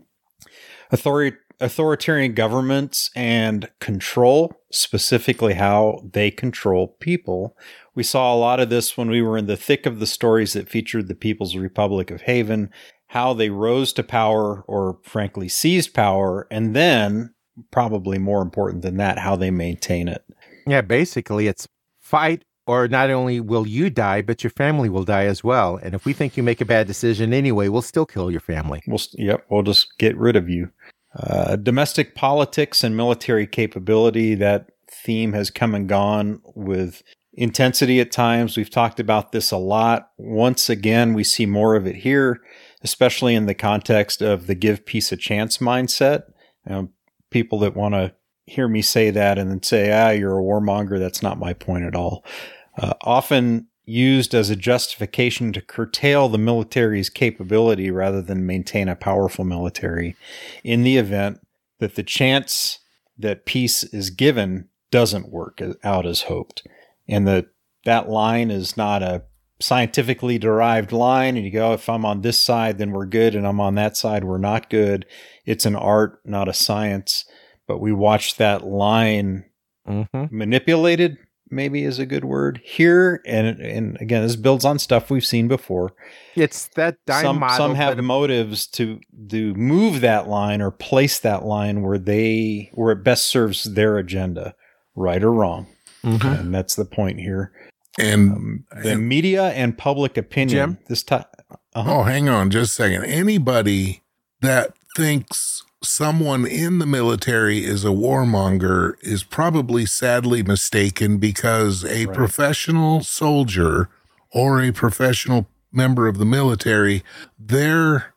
Authoritarian governments and control, specifically how they control people. We saw a lot of this when we were in the thick of the stories that featured the People's Republic of Haven, how they rose to power or frankly seized power, and then, probably more important than that, how they maintain it. Yeah, basically it's fight, or not only will you die, but your family will die as well. And if we think you make a bad decision anyway, we'll still kill your family. We'll just get rid of you. Domestic politics and military capability, that theme has come and gone with intensity at times. We've talked about this a lot. Once again, we see more of it here, especially in the context of the give peace a chance mindset. People that want to hear me say that and then say, you're a warmonger, that's not my point at all. Often used as a justification to curtail the military's capability rather than maintain a powerful military in the event that the chance that peace is given doesn't work out as hoped. And that line is not a scientifically derived line. And you go, if I'm on this side, then we're good. And I'm on that side, we're not good. It's an art, not a science. But we watch that line manipulated, maybe is a good word here. And again, this builds on stuff we've seen before. It's that dime model. Some have motives to move that line or place that line where it best serves their agenda, right or wrong. And that's the point here. And the media and public opinion. Jim? This time. Oh, hang on just a second. Anybody that thinks someone in the military is a warmonger is probably sadly mistaken, because a professional soldier or a professional member of the military, their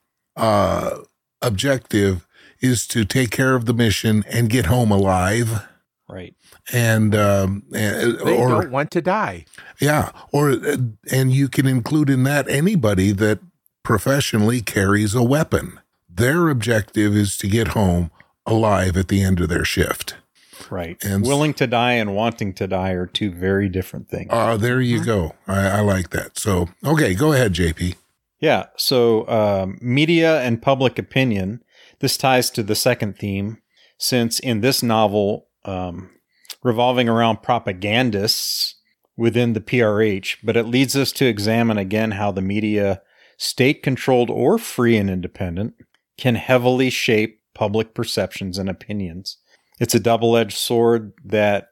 objective is to take care of the mission and get home alive. Right. They don't want to die. Yeah. And you can include in that anybody that professionally carries a weapon. Their objective is to get home alive at the end of their shift. Right. And willing to die and wanting to die are two very different things. There you go. I like that. So, okay, go ahead, JP. Yeah. So media and public opinion, this ties to the second theme, since in this novel, revolving around propagandists within the PRH, but it leads us to examine again how the media, state-controlled or free and independent, can heavily shape public perceptions and opinions. It's a double-edged sword that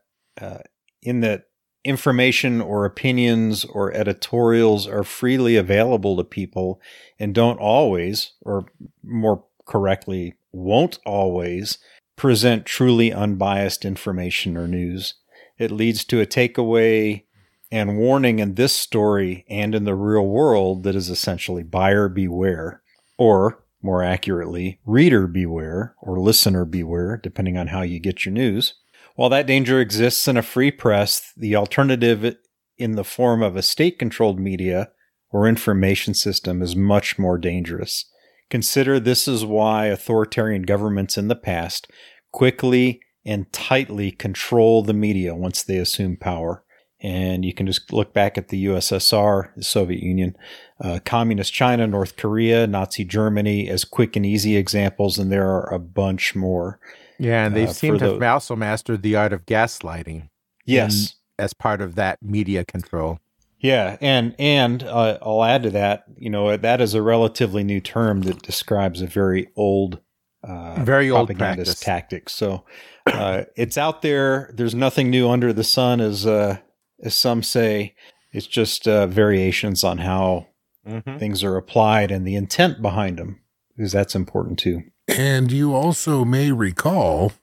in that information or opinions or editorials are freely available to people and don't always, or more correctly, won't always present truly unbiased information or news. It leads to a takeaway and warning in this story and in the real world that is essentially buyer beware, or more accurately, reader beware or listener beware, depending on how you get your news. While that danger exists in a free press, the alternative in the form of a state-controlled media or information system is much more dangerous. Consider this is why authoritarian governments in the past quickly and tightly control the media once they assume power. And you can just look back at the USSR, the Soviet Union, Communist China, North Korea, Nazi Germany as quick and easy examples, and there are a bunch more. Yeah, and they seem to have also mastered the art of gaslighting. Yes. As part of that media control. Yeah, and I'll add to that, that is a relatively new term that describes a very old propagandist tactic. So it's out there. There's nothing new under the sun, as some say. It's just variations on how things are applied and the intent behind them, because that's important too. And you also may recall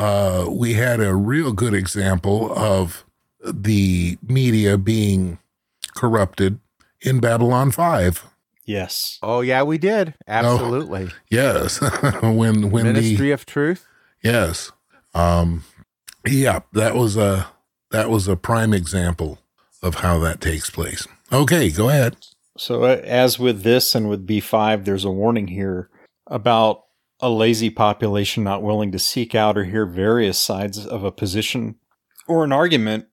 we had a real good example of the media being corrupted in Babylon 5. Yes. Oh, yeah, we did. Absolutely. Yes. when Ministry of Truth. Yes. Yeah, that was a prime example of how that takes place. Okay, go ahead. So as with this and with B5, there's a warning here about a lazy population not willing to seek out or hear various sides of a position or an argument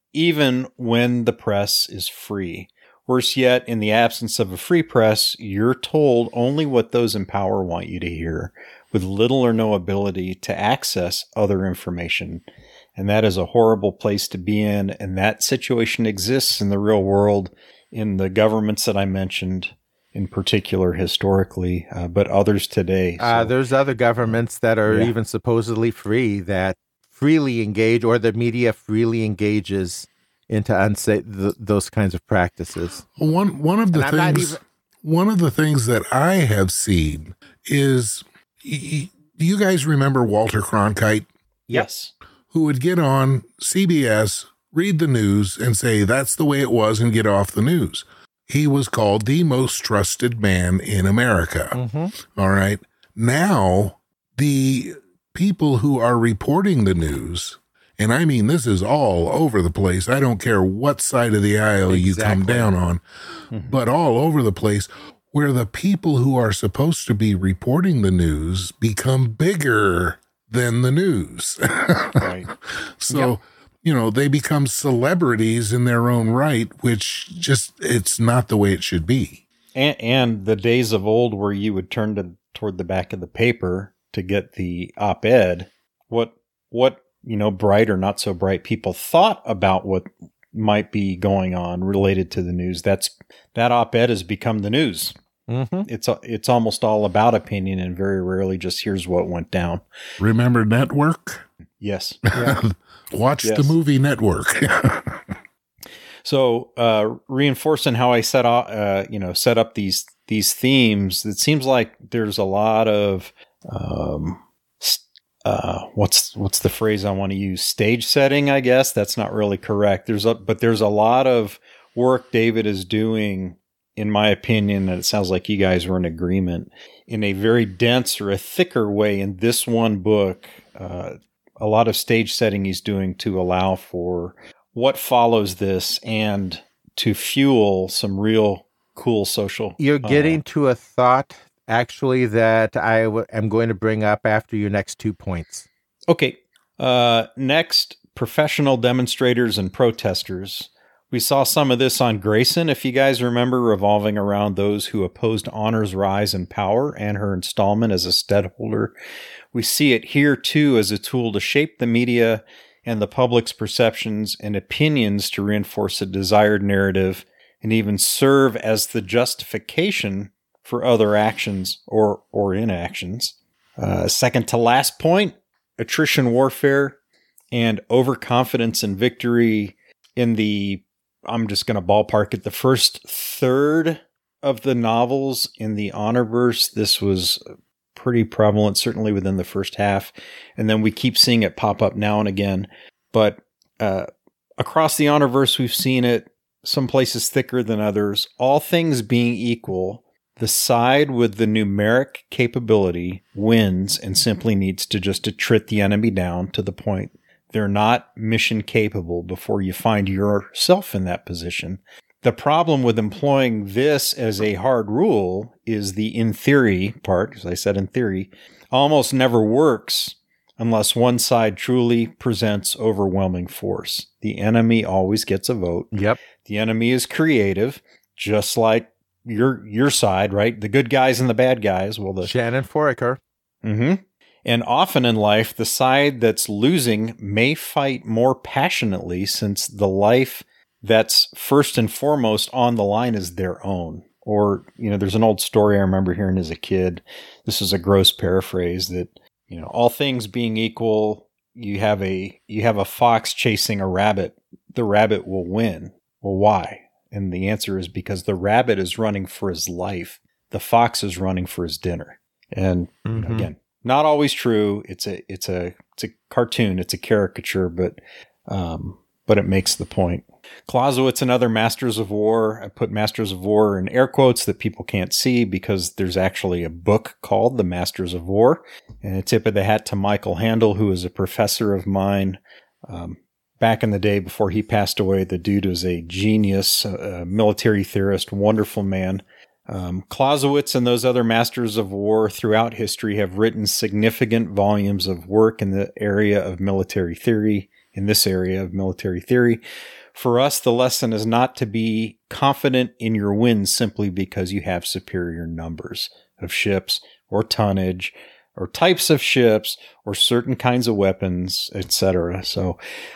even when the press is free. Worse yet, in the absence of a free press, you're told only what those in power want you to hear, with little or no ability to access other information. And that is a horrible place to be in, and that situation exists in the real world, in the governments that I mentioned, in particular historically, but others today. So, there's other governments that are even supposedly free that freely engage, or the media freely engages into those kinds of practices. One of the things that I have seen is, do you guys remember Walter Cronkite? Yes. Who would get on CBS, read the news, and say that's the way it was, and get off the news. He was called the most trusted man in America. Mm-hmm. All right. Now, the people who are reporting the news, and I mean, this is all over the place. I don't care what side of the aisle you come down on, but all over the place, where the people who are supposed to be reporting the news become bigger than the news. Right. So, they become celebrities in their own right, which just, it's not the way it should be. And the days of old where you would turn toward the back of the paper to get the op-ed, what bright or not so bright people thought about what might be going on related to the news, that op-ed has become the news. Mm-hmm. It's almost all about opinion, and very rarely just here's what went down. Remember Network? Yes. Yeah. Watch the movie Network. So, reinforcing how I set up these themes, it seems like there's a lot of what's the phrase I want to use? Stage setting, I guess. That's not really correct. But there's a lot of work David is doing, in my opinion, and it sounds like you guys were in agreement, in a very dense or a thicker way in this one book. A lot of stage setting he's doing to allow for what follows this and to fuel some real cool social. You're getting to a thought, actually, that I am going to bring up after your next 2 points. Okay. Next, professional demonstrators and protesters. We saw some of this on Grayson, if you guys remember, revolving around those who opposed Honor's rise in power and her installment as a stedholder. We see it here, too, as a tool to shape the media and the public's perceptions and opinions to reinforce a desired narrative and even serve as the justification for other actions or inactions. Second to last point, attrition warfare and overconfidence in victory in the, I'm just going to ballpark it, the first third of the novels in the Honorverse. This was pretty prevalent, certainly within the first half. And then we keep seeing it pop up now and again. But across the Honorverse, we've seen it some places thicker than others. All things being equal, the side with the numeric capability wins and simply needs to just attrit the enemy down to the point they're not mission capable before you find yourself in that position. The problem with employing this as a hard rule is the in theory part, as I said in theory, almost never works unless one side truly presents overwhelming force. The enemy always gets a vote. Yep. The enemy is creative, just like your side, right? The good guys and the bad guys. Well, Shannon Foraker. Mm-hmm. And often in life, the side that's losing may fight more passionately, since the life that's first and foremost on the line is their own. Or, there's an old story I remember hearing as a kid. This is a gross paraphrase that, all things being equal, you have a fox chasing a rabbit. The rabbit will win. Well, why? And the answer is because the rabbit is running for his life. The fox is running for his dinner. And again, not always true. It's a cartoon. It's a caricature, but it makes the point. Clausewitz and other Masters of War. I put Masters of War in air quotes that people can't see because there's actually a book called The Masters of War. And a tip of the hat to Michael Handel, who is a professor of mine. Back in the day before he passed away, the dude was a genius, military theorist, wonderful man. Clausewitz and those other Masters of War throughout history have written significant volumes of work in the area of military theory, For us, the lesson is not to be confident in your wins simply because you have superior numbers of ships or tonnage or types of ships or certain kinds of weapons, etc. So,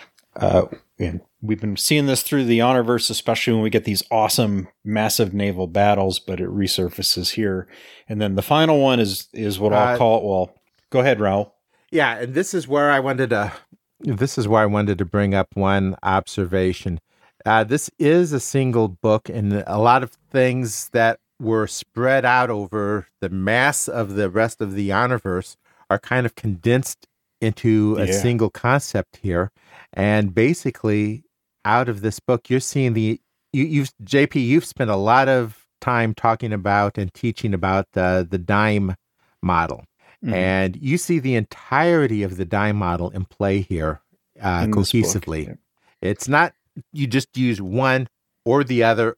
and we've been seeing this through the Honorverse, especially when we get these awesome, massive naval battles, but it resurfaces here. And then the final one is what I'll call it. Well, go ahead, Raul. Yeah, and this is where I wanted to bring up one observation. This is a single book, and a lot of things that were spread out over the mass of the rest of the Honorverse are kind of condensed into a single concept here. And basically, out of this book, you're seeing JP, you've spent a lot of time talking about and teaching about the dime model. Mm-hmm. And you see the entirety of the dime model in play here cohesively. Yeah. It's not you just use one or the other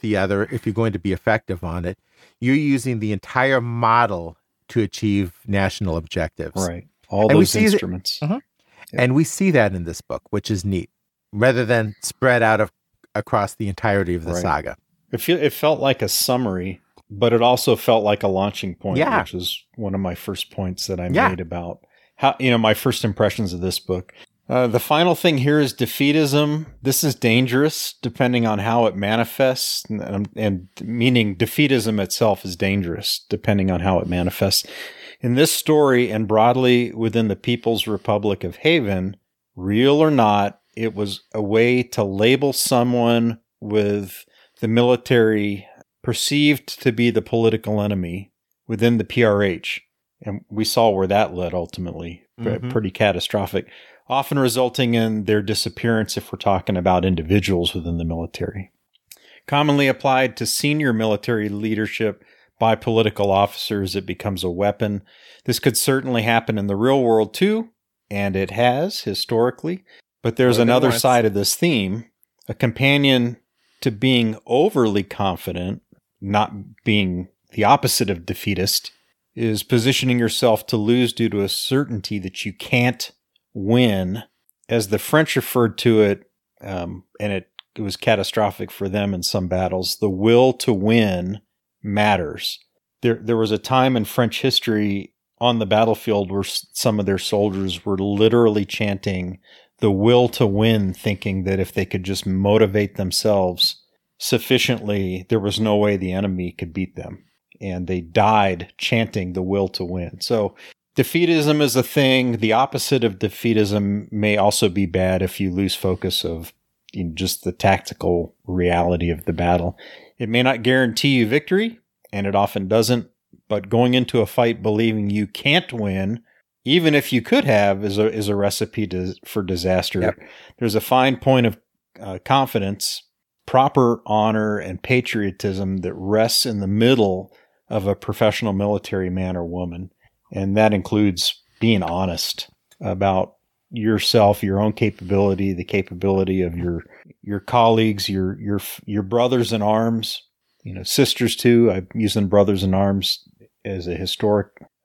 if you're going to be effective on it. You're using the entire model to achieve national objectives. Right. All those instruments. Yeah. And we see that in this book, which is neat, rather than spread out across the entirety of the saga. It felt like a summary, but it also felt like a launching point, which is one of my first points that I made about how, my first impressions of this book. The final thing here is defeatism. This is dangerous depending on how it manifests, and meaning defeatism itself is dangerous depending on how it manifests. In this story, and broadly within the People's Republic of Haven, real or not, it was a way to label someone with the military perceived to be the political enemy within the PRH. And we saw where that led ultimately, pretty catastrophic, often resulting in their disappearance if we're talking about individuals within the military. Commonly applied to senior military leadership by political officers, it becomes a weapon. This could certainly happen in the real world too, and it has historically. But there's another side of this theme, a companion to being overly confident, not being the opposite of defeatist, is positioning yourself to lose due to a certainty that you can't win. As the French referred to it, and it was catastrophic for them in some battles, the will to win matters. There was a time in French history on the battlefield where some of their soldiers were literally chanting the will to win, thinking that if they could just motivate themselves sufficiently, there was no way the enemy could beat them. And they died chanting the will to win. So defeatism is a thing. The opposite of defeatism may also be bad if you lose focus of just the tactical reality of the battle. It may not guarantee you victory, and it often doesn't, but going into a fight believing you can't win, even if you could have, is a recipe for disaster. Yep. There's a fine point of confidence, proper honor, and patriotism that rests in the middle of a professional military man or woman. And that includes being honest about yourself, your own capability, the capability of your colleagues, your brothers in arms, sisters too. I'm using brothers in arms as a historic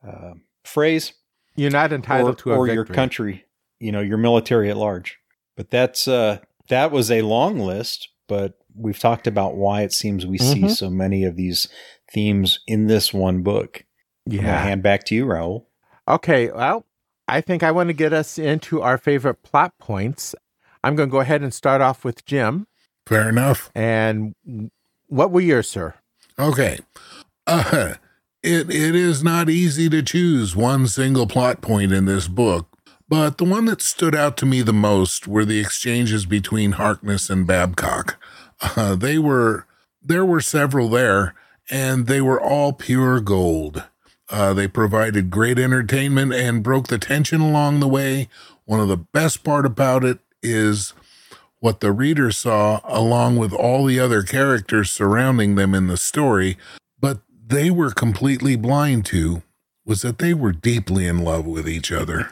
phrase. You're not entitled to a victory. Or your country, your military at large. But that was a long list, but we've talked about why it seems we see so many of these themes in this one book. Yeah. I'm going to hand back to you, Raul. Okay, well, I think I want to get us into our favorite plot points. I'm going to go ahead and start off with Jim. Fair enough. And what were yours, sir? Okay. It is not easy to choose one single plot point in this book, but the one that stood out to me the most were the exchanges between Harkness and Babcock. There were several there, and they were all pure gold. They provided great entertainment and broke the tension along the way. One of the best part about it is what the reader saw along with all the other characters surrounding them in the story, but they were completely blind to, was that they were deeply in love with each other.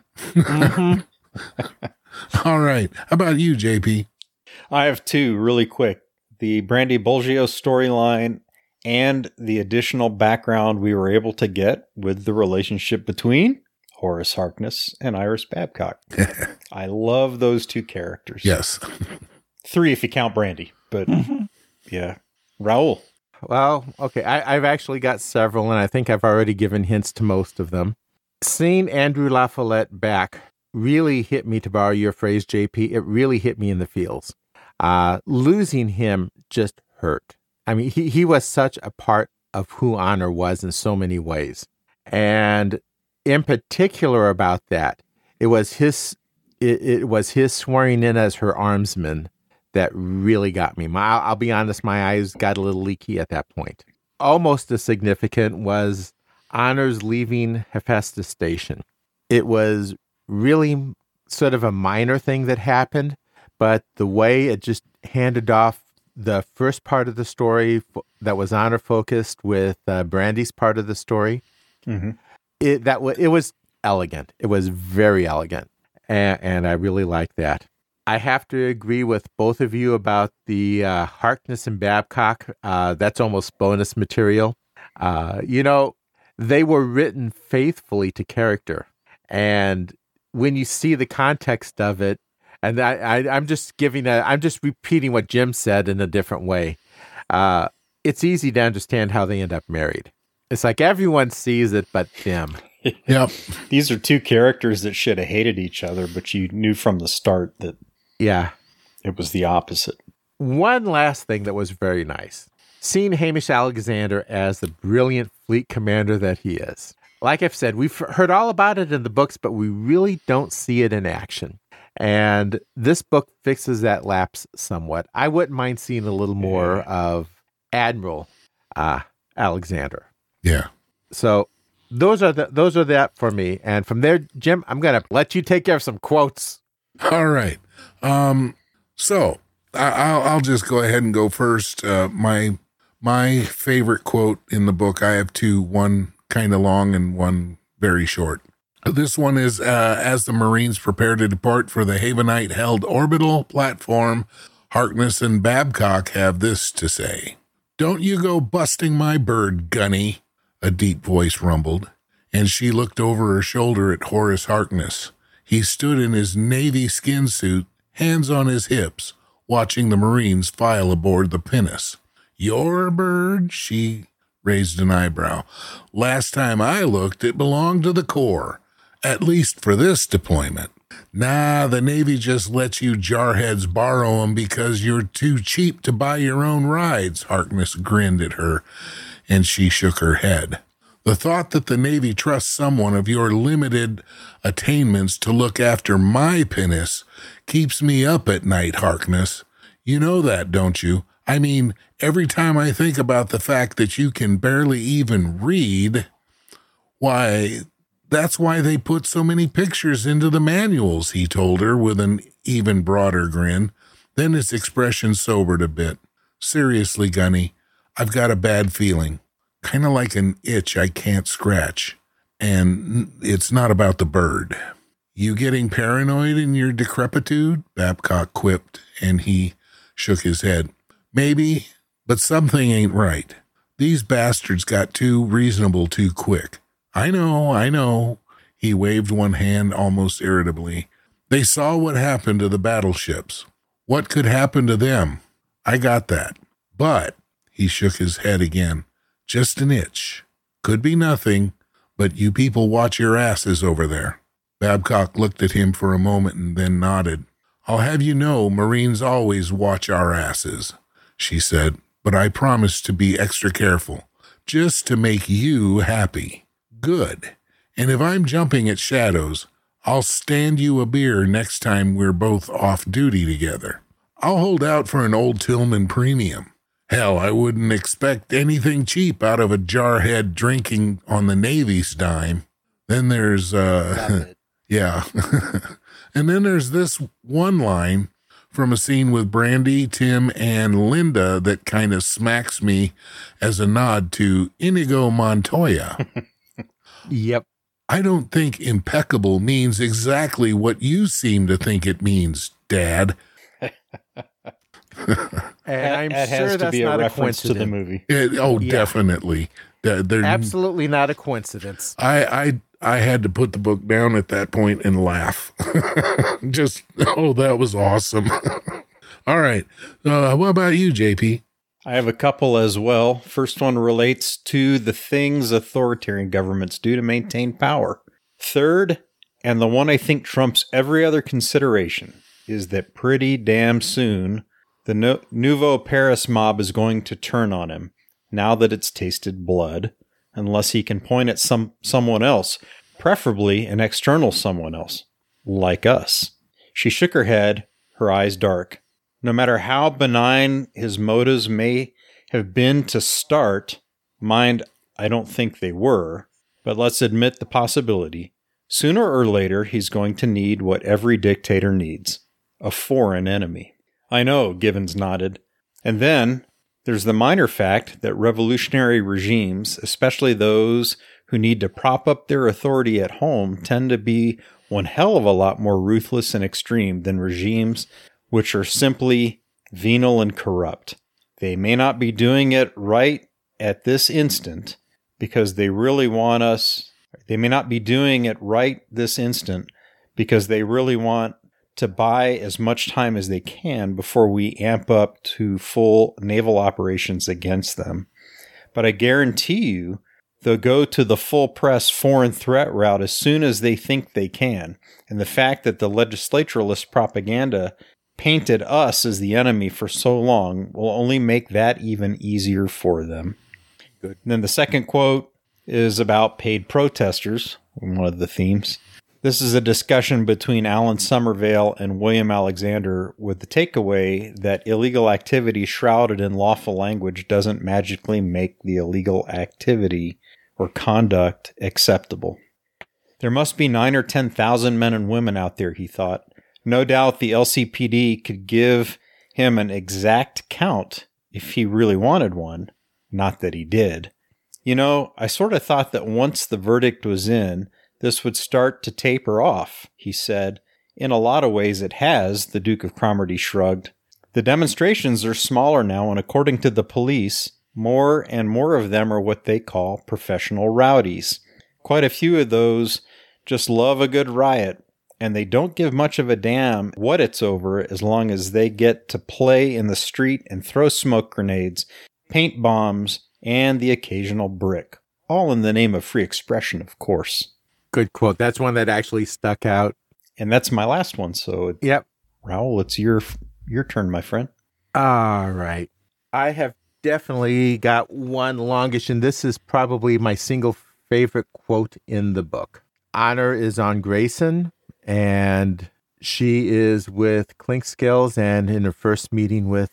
All right. How about you, JP? I have two really quick. The Brandy Bolgio storyline and the additional background we were able to get with the relationship between Horace Harkness and Iris Babcock. I love those two characters. Yes. 3 if you count Brandy, but yeah. Raul. Well, okay, I've actually got several, and I think I've already given hints to most of them. Seeing Andrew La Follette back really hit me, to borrow your phrase, JP. It really hit me in the feels. Losing him just hurt. I mean, he was such a part of who Honor was in so many ways. And in particular about that, it was his swearing in as her armsman that really got me. I'll be honest, my eyes got a little leaky at that point. Almost as significant was Honor's leaving Hephaestus Station. It was really sort of a minor thing that happened, but the way it just handed off the first part of the story that was Honor focused with Brandy's part of the story, it was elegant. It was very elegant, and I really like that. I have to agree with both of you about the Harkness and Babcock. That's almost bonus material. They were written faithfully to character, and when you see the context of it, and I'm just repeating what Jim said in a different way. It's easy to understand how they end up married. It's like everyone sees it, but them. Yep. These are two characters that should have hated each other, but you knew from the start that it was the opposite. One last thing that was very nice. Seeing Hamish Alexander as the brilliant fleet commander that he is. Like I've said, we've heard all about it in the books, but we really don't see it in action. And this book fixes that lapse somewhat. I wouldn't mind seeing a little more of Admiral Alexander. Yeah. So those are that for me. And from there, Jim, I'm going to let you take care of some quotes. All right. So I'll just go ahead and go first. My favorite quote in the book, I have two, one kind of long and one very short. This one is, as the Marines prepare to depart for the Havenite-held orbital platform, Harkness and Babcock have this to say. "Don't you go busting my bird, Gunny," a deep voice rumbled, and she looked over her shoulder at Horace Harkness. He stood in his Navy skin suit, hands on his hips, watching the Marines file aboard the pinnace. "Your bird?" She raised an eyebrow. "Last time I looked, it belonged to the Corps. At least for this deployment. Nah, the Navy just lets you jarheads borrow 'em because you're too cheap to buy your own rides," Harkness grinned at her, and she shook her head. "The thought that the Navy trusts someone of your limited attainments to look after my pinnace keeps me up at night, Harkness. You know that, don't you? I mean, every time I think about the fact that you can barely even read, why, that's why they put so many pictures into the manuals," he told her with an even broader grin. Then his expression sobered a bit. "Seriously, Gunny, I've got a bad feeling. Kind of like an itch I can't scratch. And it's not about the bird." "You getting paranoid in your decrepitude?" Babcock quipped, and he shook his head. "Maybe, but something ain't right. These bastards got too reasonable too quick. I know. He waved one hand almost irritably. "They saw what happened to the battleships. What could happen to them? I got that. But," he shook his head again, "just an itch. Could be nothing, but you people watch your asses over there." Babcock looked at him for a moment and then nodded. "I'll have you know, Marines always watch our asses," she said, "but I promise to be extra careful, just to make you happy." "Good. And if I'm jumping at shadows, I'll stand you a beer next time we're both off duty together. I'll hold out for an old Tillman Premium. Hell, I wouldn't expect anything cheap out of a jarhead drinking on the Navy's dime. Then there's, yeah. And then there's this one line from a scene with Brandy, Tim, and Linda that kind of smacks me as a nod to Inigo Montoya. Yep. "I don't think impeccable means exactly what you seem to think it means, Dad." And I'm sure sure that's that's a not a reference to the coincidence. movie. Definitely. Absolutely not a coincidence. I had to put the book down at that point and laugh. Just, that was awesome. All right. What about you, JP? I have a couple as well. First one relates to the things authoritarian governments do to maintain power. Third, and the one I think trumps every other consideration, is that pretty damn soon the Nouveau Paris mob is going to turn on him, now that it's tasted blood, unless he can point at someone else, preferably an external someone else, like us. She shook her head, her eyes dark. No matter how benign his motives may have been to start, mind, I don't think they were, but let's admit the possibility. Sooner or later, he's going to need what every dictator needs, a foreign enemy. I know, Gibbons nodded. And then there's the minor fact that revolutionary regimes, especially those who need to prop up their authority at home, tend to be one hell of a lot more ruthless and extreme than regimes which are simply venal and corrupt. They may not be doing it right at this instant because they really want us. They may not be doing it right this instant because they really want to buy as much time as they can before we amp up to full naval operations against them. But I guarantee you, they'll go to the full press foreign threat route as soon as they think they can. And the fact that the legislaturalist propaganda painted us as the enemy for so long will only make that even easier for them. Good. And then the second quote is about paid protesters, one of the themes. This is a discussion between Alan Somervale and William Alexander, with the takeaway that illegal activity shrouded in lawful language doesn't magically make the illegal activity or conduct acceptable. There must be 9,000 or 10,000 men and women out there, he thought. No doubt the LCPD could give him an exact count if he really wanted one. Not that he did. You know, I sort of thought that once the verdict was in, this would start to taper off, he said. In a lot of ways it has, the Duke of Cromarty shrugged. The demonstrations are smaller now, and according to the police, more and more of them are what they call professional rowdies. Quite a few of those just love a good riot, and they don't give much of a damn what it's over as long as they get to play in the street and throw smoke grenades, paint bombs, and the occasional brick. All in the name of free expression, of course. Good quote. That's one that actually stuck out. And that's my last one. So, yep. Raul, it's your turn, my friend. All right. I have definitely got one longish, and this is probably my single favorite quote in the book. Honor is on Grayson, and she is with Clinkscales and in her first meeting with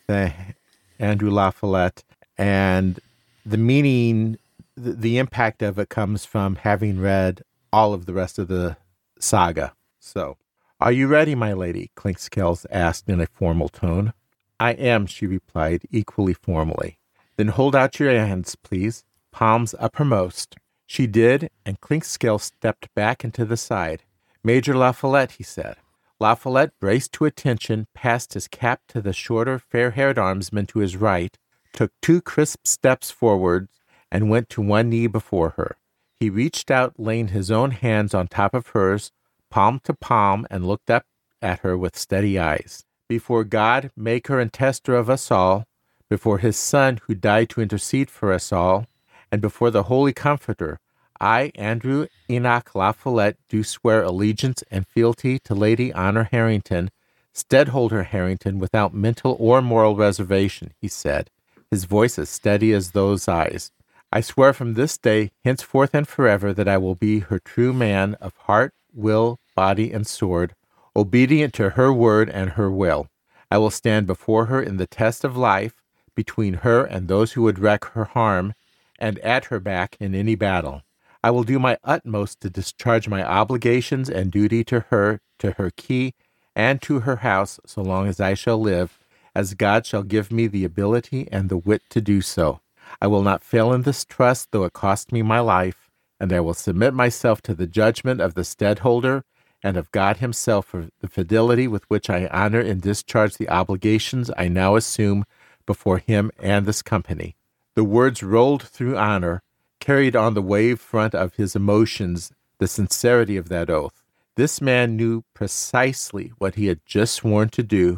Andrew La Follette. And the meaning, the impact of it comes from having read all of the rest of the saga. So, are you ready, my lady? Clinkscales asked in a formal tone. I am, she replied, equally formally. Then hold out your hands, please, palms uppermost. She did, and Clinkscales stepped back into the side. Major La Follette, he said. La Follette braced to attention, passed his cap to the shorter, fair-haired armsman to his right, took 2 crisp steps forward, and went to one knee before her. He reached out, laying his own hands on top of hers, palm to palm, and looked up at her with steady eyes. Before God, maker and tester of us all, before his Son who died to intercede for us all, and before the Holy Comforter, I, Andrew Enoch La Follette, do swear allegiance and fealty to Lady Honor Harrington, Stedholder Harrington, without mental or moral reservation, he said, his voice as steady as those eyes. I swear from this day, henceforth and forever, that I will be her true man of heart, will, body, and sword, obedient to her word and her will. I will stand before her in the test of life, between her and those who would wreak her harm, and at her back in any battle. I will do my utmost to discharge my obligations and duty to her key, and to her house, so long as I shall live, as God shall give me the ability and the wit to do so. I will not fail in this trust, though it cost me my life, and I will submit myself to the judgment of the stedholder and of God himself for the fidelity with which I honor and discharge the obligations I now assume before him and this company. The words rolled through Honor, carried on the wave front of his emotions the sincerity of that oath. This man knew precisely what he had just sworn to do,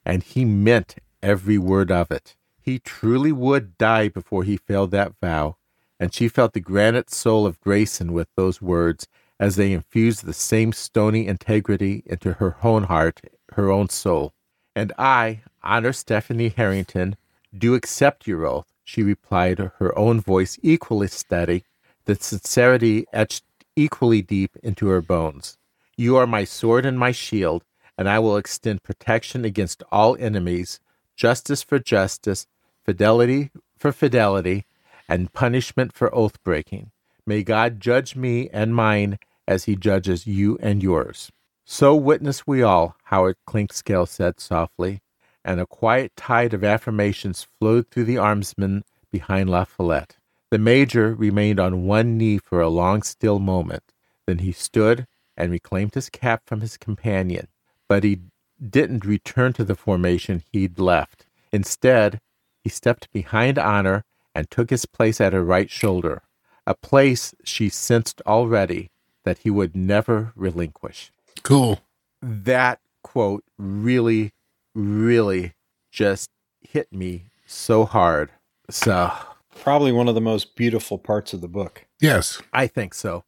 and he meant every word of it. He truly would die before he failed that vow, and she felt the granite soul of Grayson with those words as they infused the same stony integrity into her own heart, her own soul. "And I, Honor Stephanie Harrington, do accept your oath," she replied, her own voice equally steady, the sincerity etched equally deep into her bones. "You are my sword and my shield, and I will extend protection against all enemies, justice for justice, fidelity for fidelity, and punishment for oath-breaking. May God judge me and mine as he judges you and yours." "So witness we all," Howard Clinkscale said softly, and a quiet tide of affirmations flowed through the armsmen behind La Follette. The major remained on one knee for a long, still moment. Then he stood and reclaimed his cap from his companion, but he didn't return to the formation he'd left. Instead, he stepped behind Honor and took his place at her right shoulder, a place she sensed already that he would never relinquish. Cool. That quote really, really just hit me so hard. So Probably one of the most beautiful parts of the book. Yes. I think so.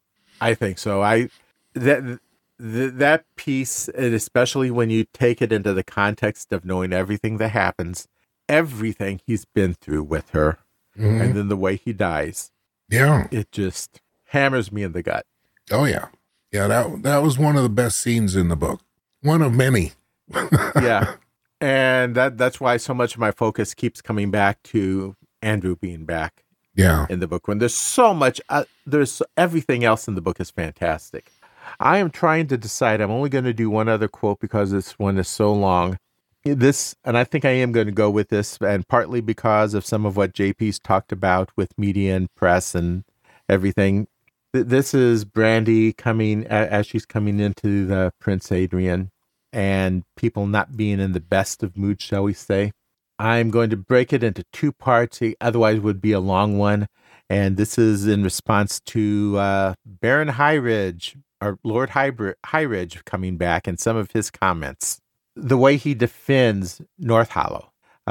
That piece, and especially when you take it into the context of knowing everything that happens, everything he's been through with her, and then the way he dies, Yeah. it just hammers me in the gut. Oh, yeah. Yeah, that was one of the best scenes in the book. One of many. Yeah. And that's why so much of my focus keeps coming back to Andrew being back Yeah. in the book. When there's so much, there's everything else in the book is fantastic. I am trying to decide. I'm only going to do one other quote because this one is so long. This, and I think I am going to go with this, and partly because of some of what JP's talked about with media and press and everything. This is Brandy coming, as she's coming into the Prince Adrian, and people not being in the best of mood, shall we say. I'm going to break it into two parts, otherwise would be a long one. And this is in response to Baron Highridge, or Lord Highridge coming back, and some of his comments. The way he defends North Hollow.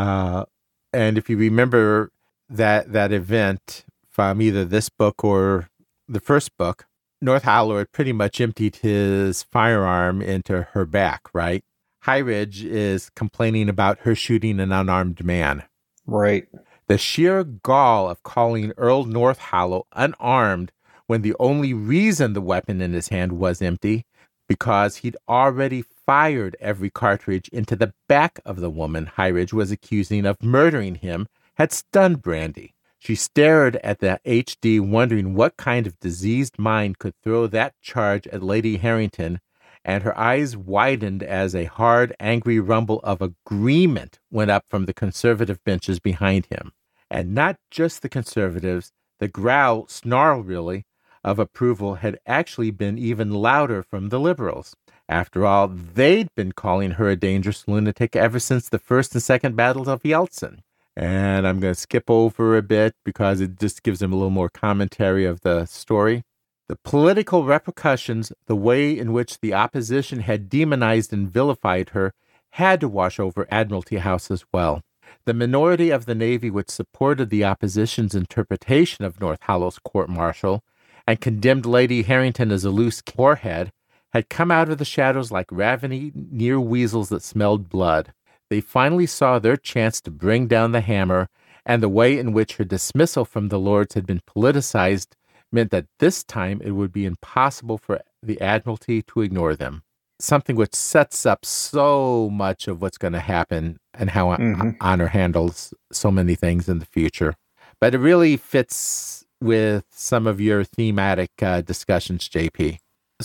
And if you remember that event from either this book or the first book, North Hollow had pretty much emptied his firearm into her back, right? Highridge is complaining about her shooting an unarmed man. Right. The sheer gall of calling Earl North Hollow unarmed when the only reason the weapon in his hand was empty, because he'd already fired every cartridge into the back of the woman Highridge was accusing of murdering him, had stunned Brandy. She stared at the HD, wondering what kind of diseased mind could throw that charge at Lady Harrington, and her eyes widened as a hard, angry rumble of agreement went up from the conservative benches behind him. And not just the conservatives, the snarl really, of approval had actually been even louder from the liberals. After all, they'd been calling her a dangerous lunatic ever since the first and second battles of Yeltsin. And I'm going to skip over a bit because it just gives them a little more commentary of the story. The political repercussions, the way in which the opposition had demonized and vilified her, had to wash over Admiralty House as well. The minority of the Navy which supported the opposition's interpretation of North Hollow's court-martial and condemned Lady Harrington as a loose warhead had come out of the shadows like ravening near weasels that smelled blood. They finally saw their chance to bring down the hammer, and the way in which her dismissal from the Lords had been politicized meant that this time it would be impossible for the Admiralty to ignore them. Something which sets up so much of what's going to happen and how Honor handles so many things in the future. But it really fits with some of your thematic discussions, JP.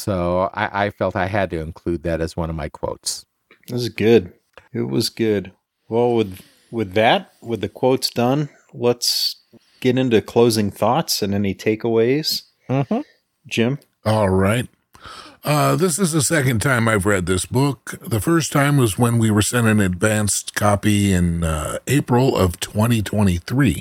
So I felt I had to include that as one of my quotes. This is good. It was good. Well, with the quotes done, let's get into closing thoughts and any takeaways. Jim? All right. This is the second time I've read this book. The first time was when we were sent an advanced copy in April of 2023.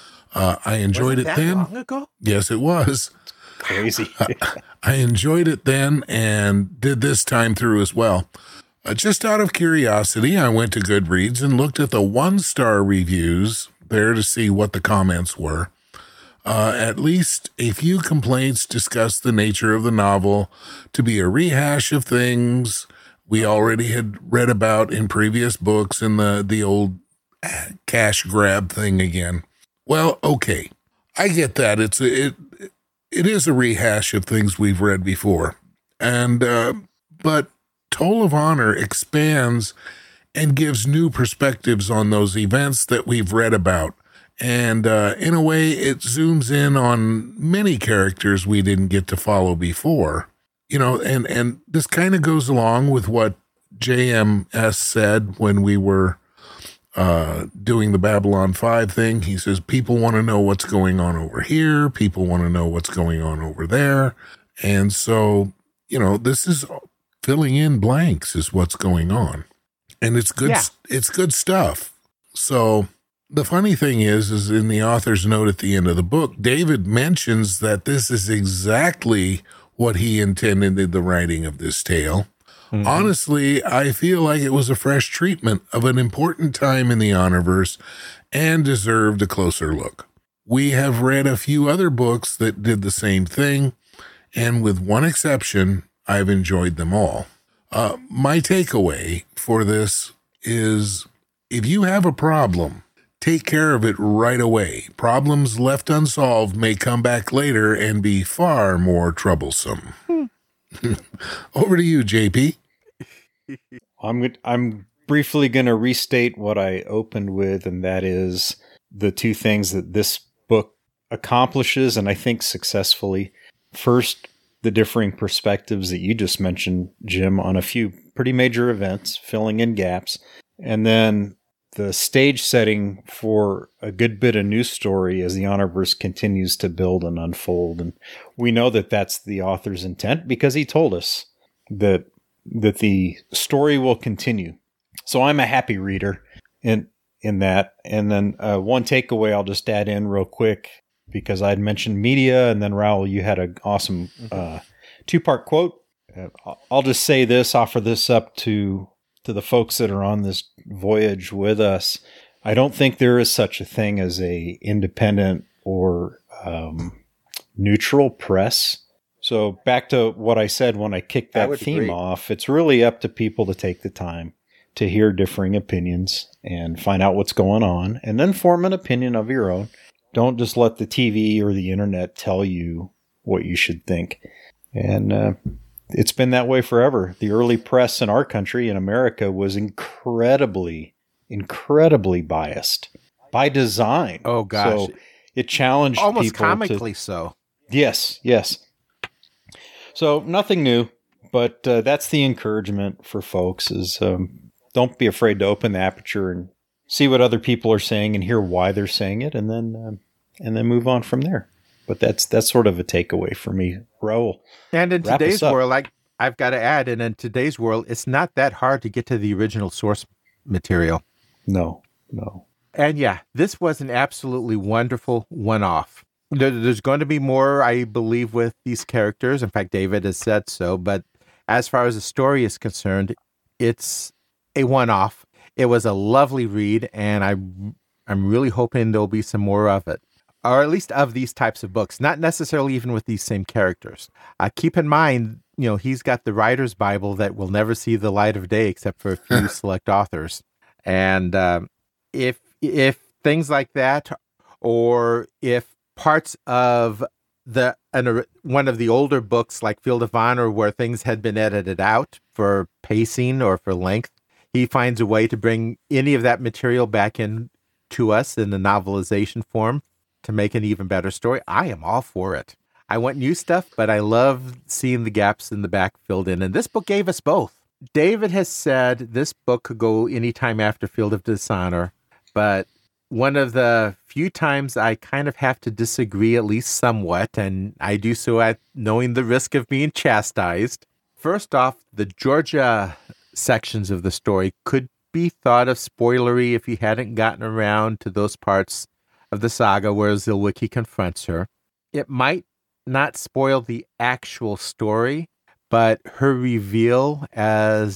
I enjoyed it then. Long ago? Yes, it was. Crazy. I enjoyed it then and did this time through as well. Just out of curiosity, I went to Goodreads and looked at the 1-star reviews there to see what the comments were. At least a few complaints discussed the nature of the novel to be a rehash of things we already had read about in previous books and the old cash grab thing again. Well, okay, I get that. It is a rehash of things we've read before, and but Toll of Honor expands and gives new perspectives on those events that we've read about. And in a way, it zooms in on many characters we didn't get to follow before. And this kind of goes along with what JMS said when we were doing the Babylon 5 thing. He says, people want to know what's going on over here. People want to know what's going on over there. And so, this is filling in blanks is what's going on. And it's good. Yeah. It's good stuff. So the funny thing is in the author's note at the end of the book, David mentions that this is exactly what he intended in the writing of this tale. Mm-hmm. Honestly, I feel like it was a fresh treatment of an important time in the Honorverse and deserved a closer look. We have read a few other books that did the same thing, and with one exception, I've enjoyed them all. My takeaway for this is, if you have a problem, take care of it right away. Problems left unsolved may come back later and be far more troublesome. Over to you, JP. I'm briefly going to restate what I opened with, and that is the two things that this book accomplishes, and I think successfully. First, the differing perspectives that you just mentioned, Jim, on a few pretty major events, filling in gaps. And then the stage setting for a good bit of new story as the Honorverse continues to build and unfold. And we know that that's the author's intent because he told us that the story will continue. So I'm a happy reader in that. And then one takeaway I'll just add in real quick, because I'd mentioned media, and then Raul, you had an awesome two-part quote. I'll just say this, offer this up to the folks that are on this voyage with us. I don't think there is such a thing as a independent or neutral press. So back to what I said when I kicked that theme off, it's really up to people to take the time to hear differing opinions and find out what's going on, and then form an opinion of your own. Don't just let the TV or the internet tell you what you should think. And it's been that way forever. The early press in our country, in America, was incredibly biased by design. Oh, gosh. So it challenged almost people comically so. Yes. So nothing new, but that's the encouragement for folks is don't be afraid to open the aperture and see what other people are saying and hear why they're saying it, and then move on from there. But that's sort of a takeaway for me, Raul. And in today's world, I've got to add, and in today's world, it's not that hard to get to the original source material. No. And yeah, this was an absolutely wonderful one-off. There's going to be more, I believe, with these characters. In fact, David has said so. But as far as the story is concerned, it's a one-off. It was a lovely read, and I'm really hoping there'll be some more of it, or at least of these types of books, not necessarily even with these same characters. Keep in mind, he's got the writer's Bible that will never see the light of day except for a few select authors. And if things like that, or if parts of one of the older books like Field of Honor where things had been edited out for pacing or for length, he finds a way to bring any of that material back in to us in the novelization form to make an even better story, I am all for it. I want new stuff, but I love seeing the gaps in the back filled in. And this book gave us both. David has said this book could go anytime after Field of Dishonor, but one of the few times I kind of have to disagree, at least somewhat, and I do so at knowing the risk of being chastised. First off, the Georgia sections of the story could be thought of spoilery if you hadn't gotten around to those parts of the saga where Zilwicki confronts her. It might not spoil the actual story, but her reveal as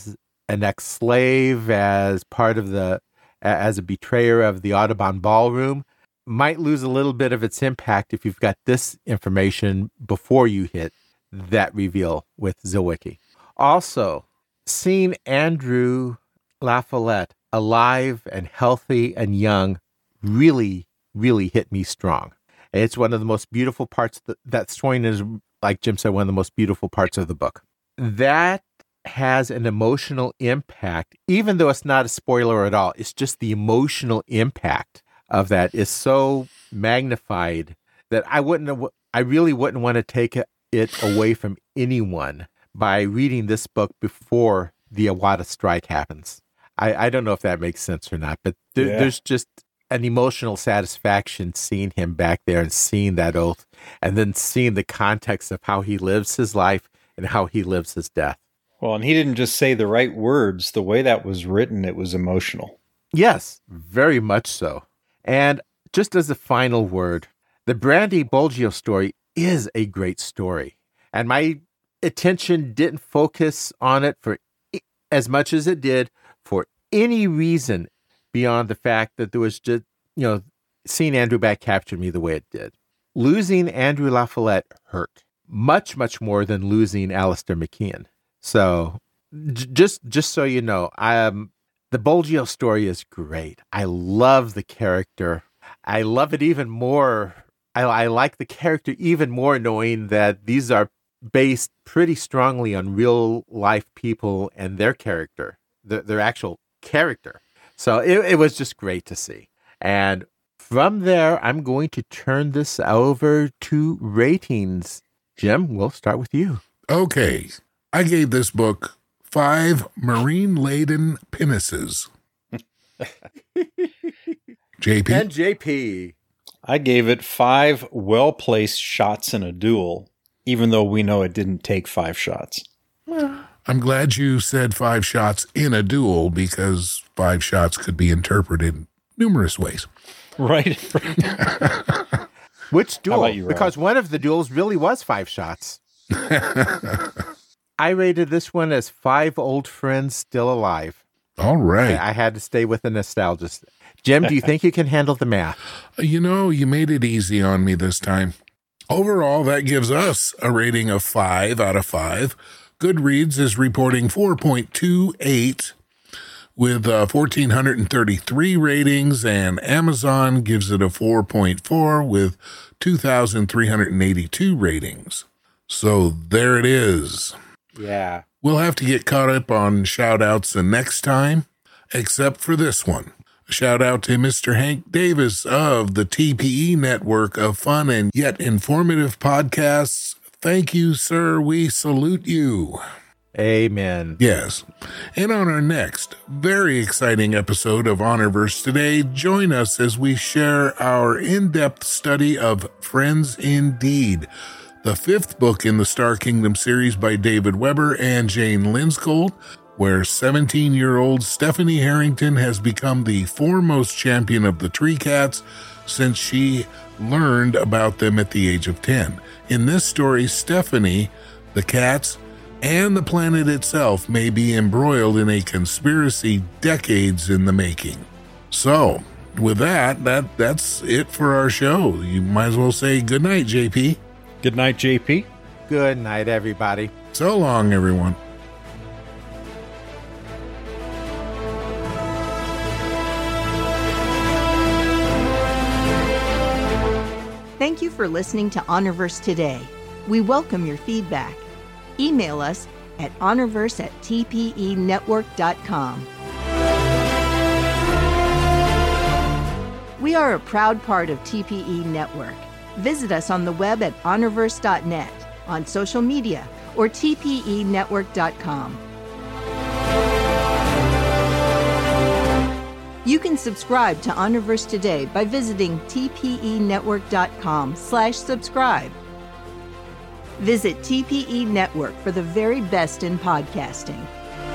an ex-slave as part of as a betrayer of the Audubon Ballroom might lose a little bit of its impact if you've got this information before you hit that reveal with Zilwicki. Also, seeing Andrew La Follette alive and healthy and young really, really hit me strong. It's one of the most beautiful parts. That story is, like Jim said, one of the most beautiful parts of the book. That has an emotional impact, even though it's not a spoiler at all. It's just the emotional impact of that is so magnified that I really wouldn't want to take it away from anyone by reading this book before the Iwata strike happens. I don't know if that makes sense or not, but there's just an emotional satisfaction seeing him back there and seeing that oath, and then seeing the context of how he lives his life and how he lives his death. Well, and he didn't just say the right words. The way that was written, it was emotional. Yes, very much so. And just as a final word, the Brandy Bolgio story is a great story. And my attention didn't focus on it for as much as it did for any reason beyond the fact that there was just, seeing Andrew back captured me the way it did. Losing Andrew La Follette hurt much, much more than losing Alistair McKeon. So just so you know, the Bolgio story is great. I love the character. I love it even more. I like the character even more knowing that these are based pretty strongly on real life people and their character, their actual character. So it was just great to see. And from there, I'm going to turn this over to ratings. Jim, we'll start with you. Okay. I gave this book 5 marine-laden pinnaces. JP? And JP. I gave it 5 well-placed shots in a duel, even though we know it didn't take 5 shots. I'm glad you said 5 shots in a duel, because 5 shots could be interpreted numerous ways. Right. Which duel? You, because one of the duels really was 5 shots. I rated this one as 5 old friends still alive. All right. I had to stay with the nostalgia. Jim, do you think you can handle the math? You made it easy on me this time. Overall, that gives us a rating of 5 out of 5. Goodreads is reporting 4.28 with 1,433 ratings, and Amazon gives it a 4.4 with 2,382 ratings. So there it is. Yeah. We'll have to get caught up on shout-outs the next time, except for this one. A shout-out to Mr. Hank Davis of the TPE network of fun and yet informative podcasts. Thank you, sir. We salute you. Amen. Yes. And on our next very exciting episode of Honorverse Today, join us as we share our in-depth study of Friends Indeed, the 5th book in the Star Kingdom series by David Weber and Jane Linskold, where 17-year-old Stephanie Harrington has become the foremost champion of the Tree Cats since she learned about them at the age of 10. In this story, Stephanie, the cats, and the planet itself may be embroiled in a conspiracy decades in the making. So, with that's it for our show. You might as well say good night, JP. Good night, JP. Good night, everybody. So long, everyone. Thank you for listening to Honorverse Today. We welcome your feedback. Email us at honorverse@tpenetwork.com. We are a proud part of TPE Network. Visit us on the web at honorverse.net, on social media, or tpenetwork.com. You can subscribe to Honorverse Today by visiting tpenetwork.com/subscribe. Visit TPE Network for the very best in podcasting.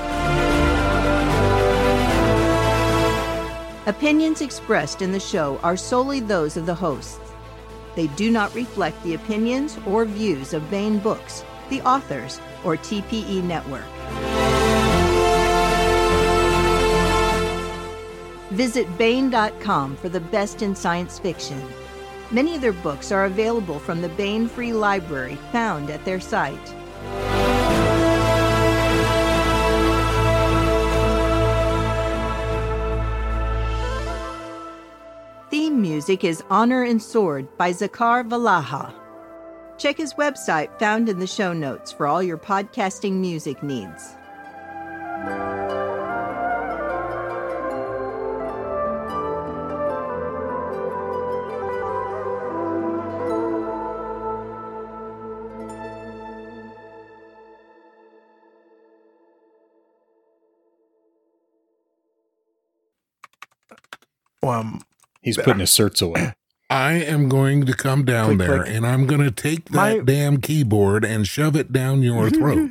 Opinions expressed in the show are solely those of the hosts. They do not reflect the opinions or views of Baen Books, the authors, or TPE Network. Visit Baen.com for the best in science fiction. Many of their books are available from the Baen Free Library found at their site. Theme music is Honor and Sword by Zakar Valaha. Check his website found in the show notes for all your podcasting music needs. He's putting his certs away. I am going to come down there and I'm going to take that damn keyboard and shove it down your throat.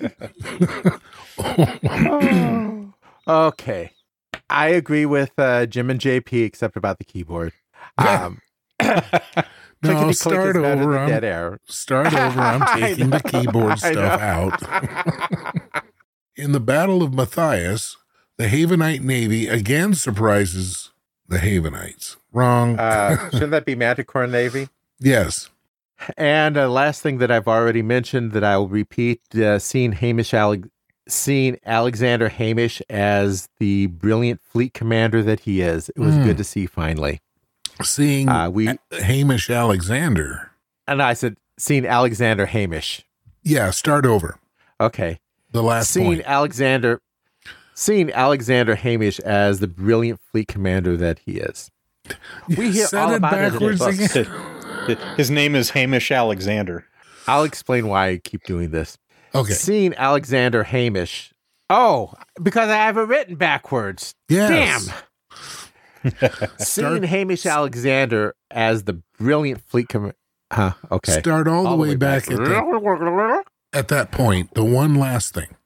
Okay. I agree with Jim and JP, except about the keyboard. No, start over. Start over. I'm taking the keyboard stuff out. In the Battle of Matthias, the Havenite Navy again surprises the Havenites. Wrong. Shouldn't that be Manticore Navy? Yes. And last thing that I've already mentioned that I will repeat, seeing Alexander Hamish as the brilliant fleet commander that he is. It was good to see finally. Seeing Hamish Alexander. And I said, seeing Alexander Hamish. Yeah, start over. Okay. The last point. Seeing Alexander Hamish as the brilliant fleet commander that he is. We hear all about backwards it. Again. His name is Hamish Alexander. I'll explain why I keep doing this. Okay. Seeing Alexander Hamish. Oh, because I have it written backwards. Yes. Damn. Seeing Hamish Alexander as the brilliant fleet commander. Okay. Start all the way back at that point. The one last thing.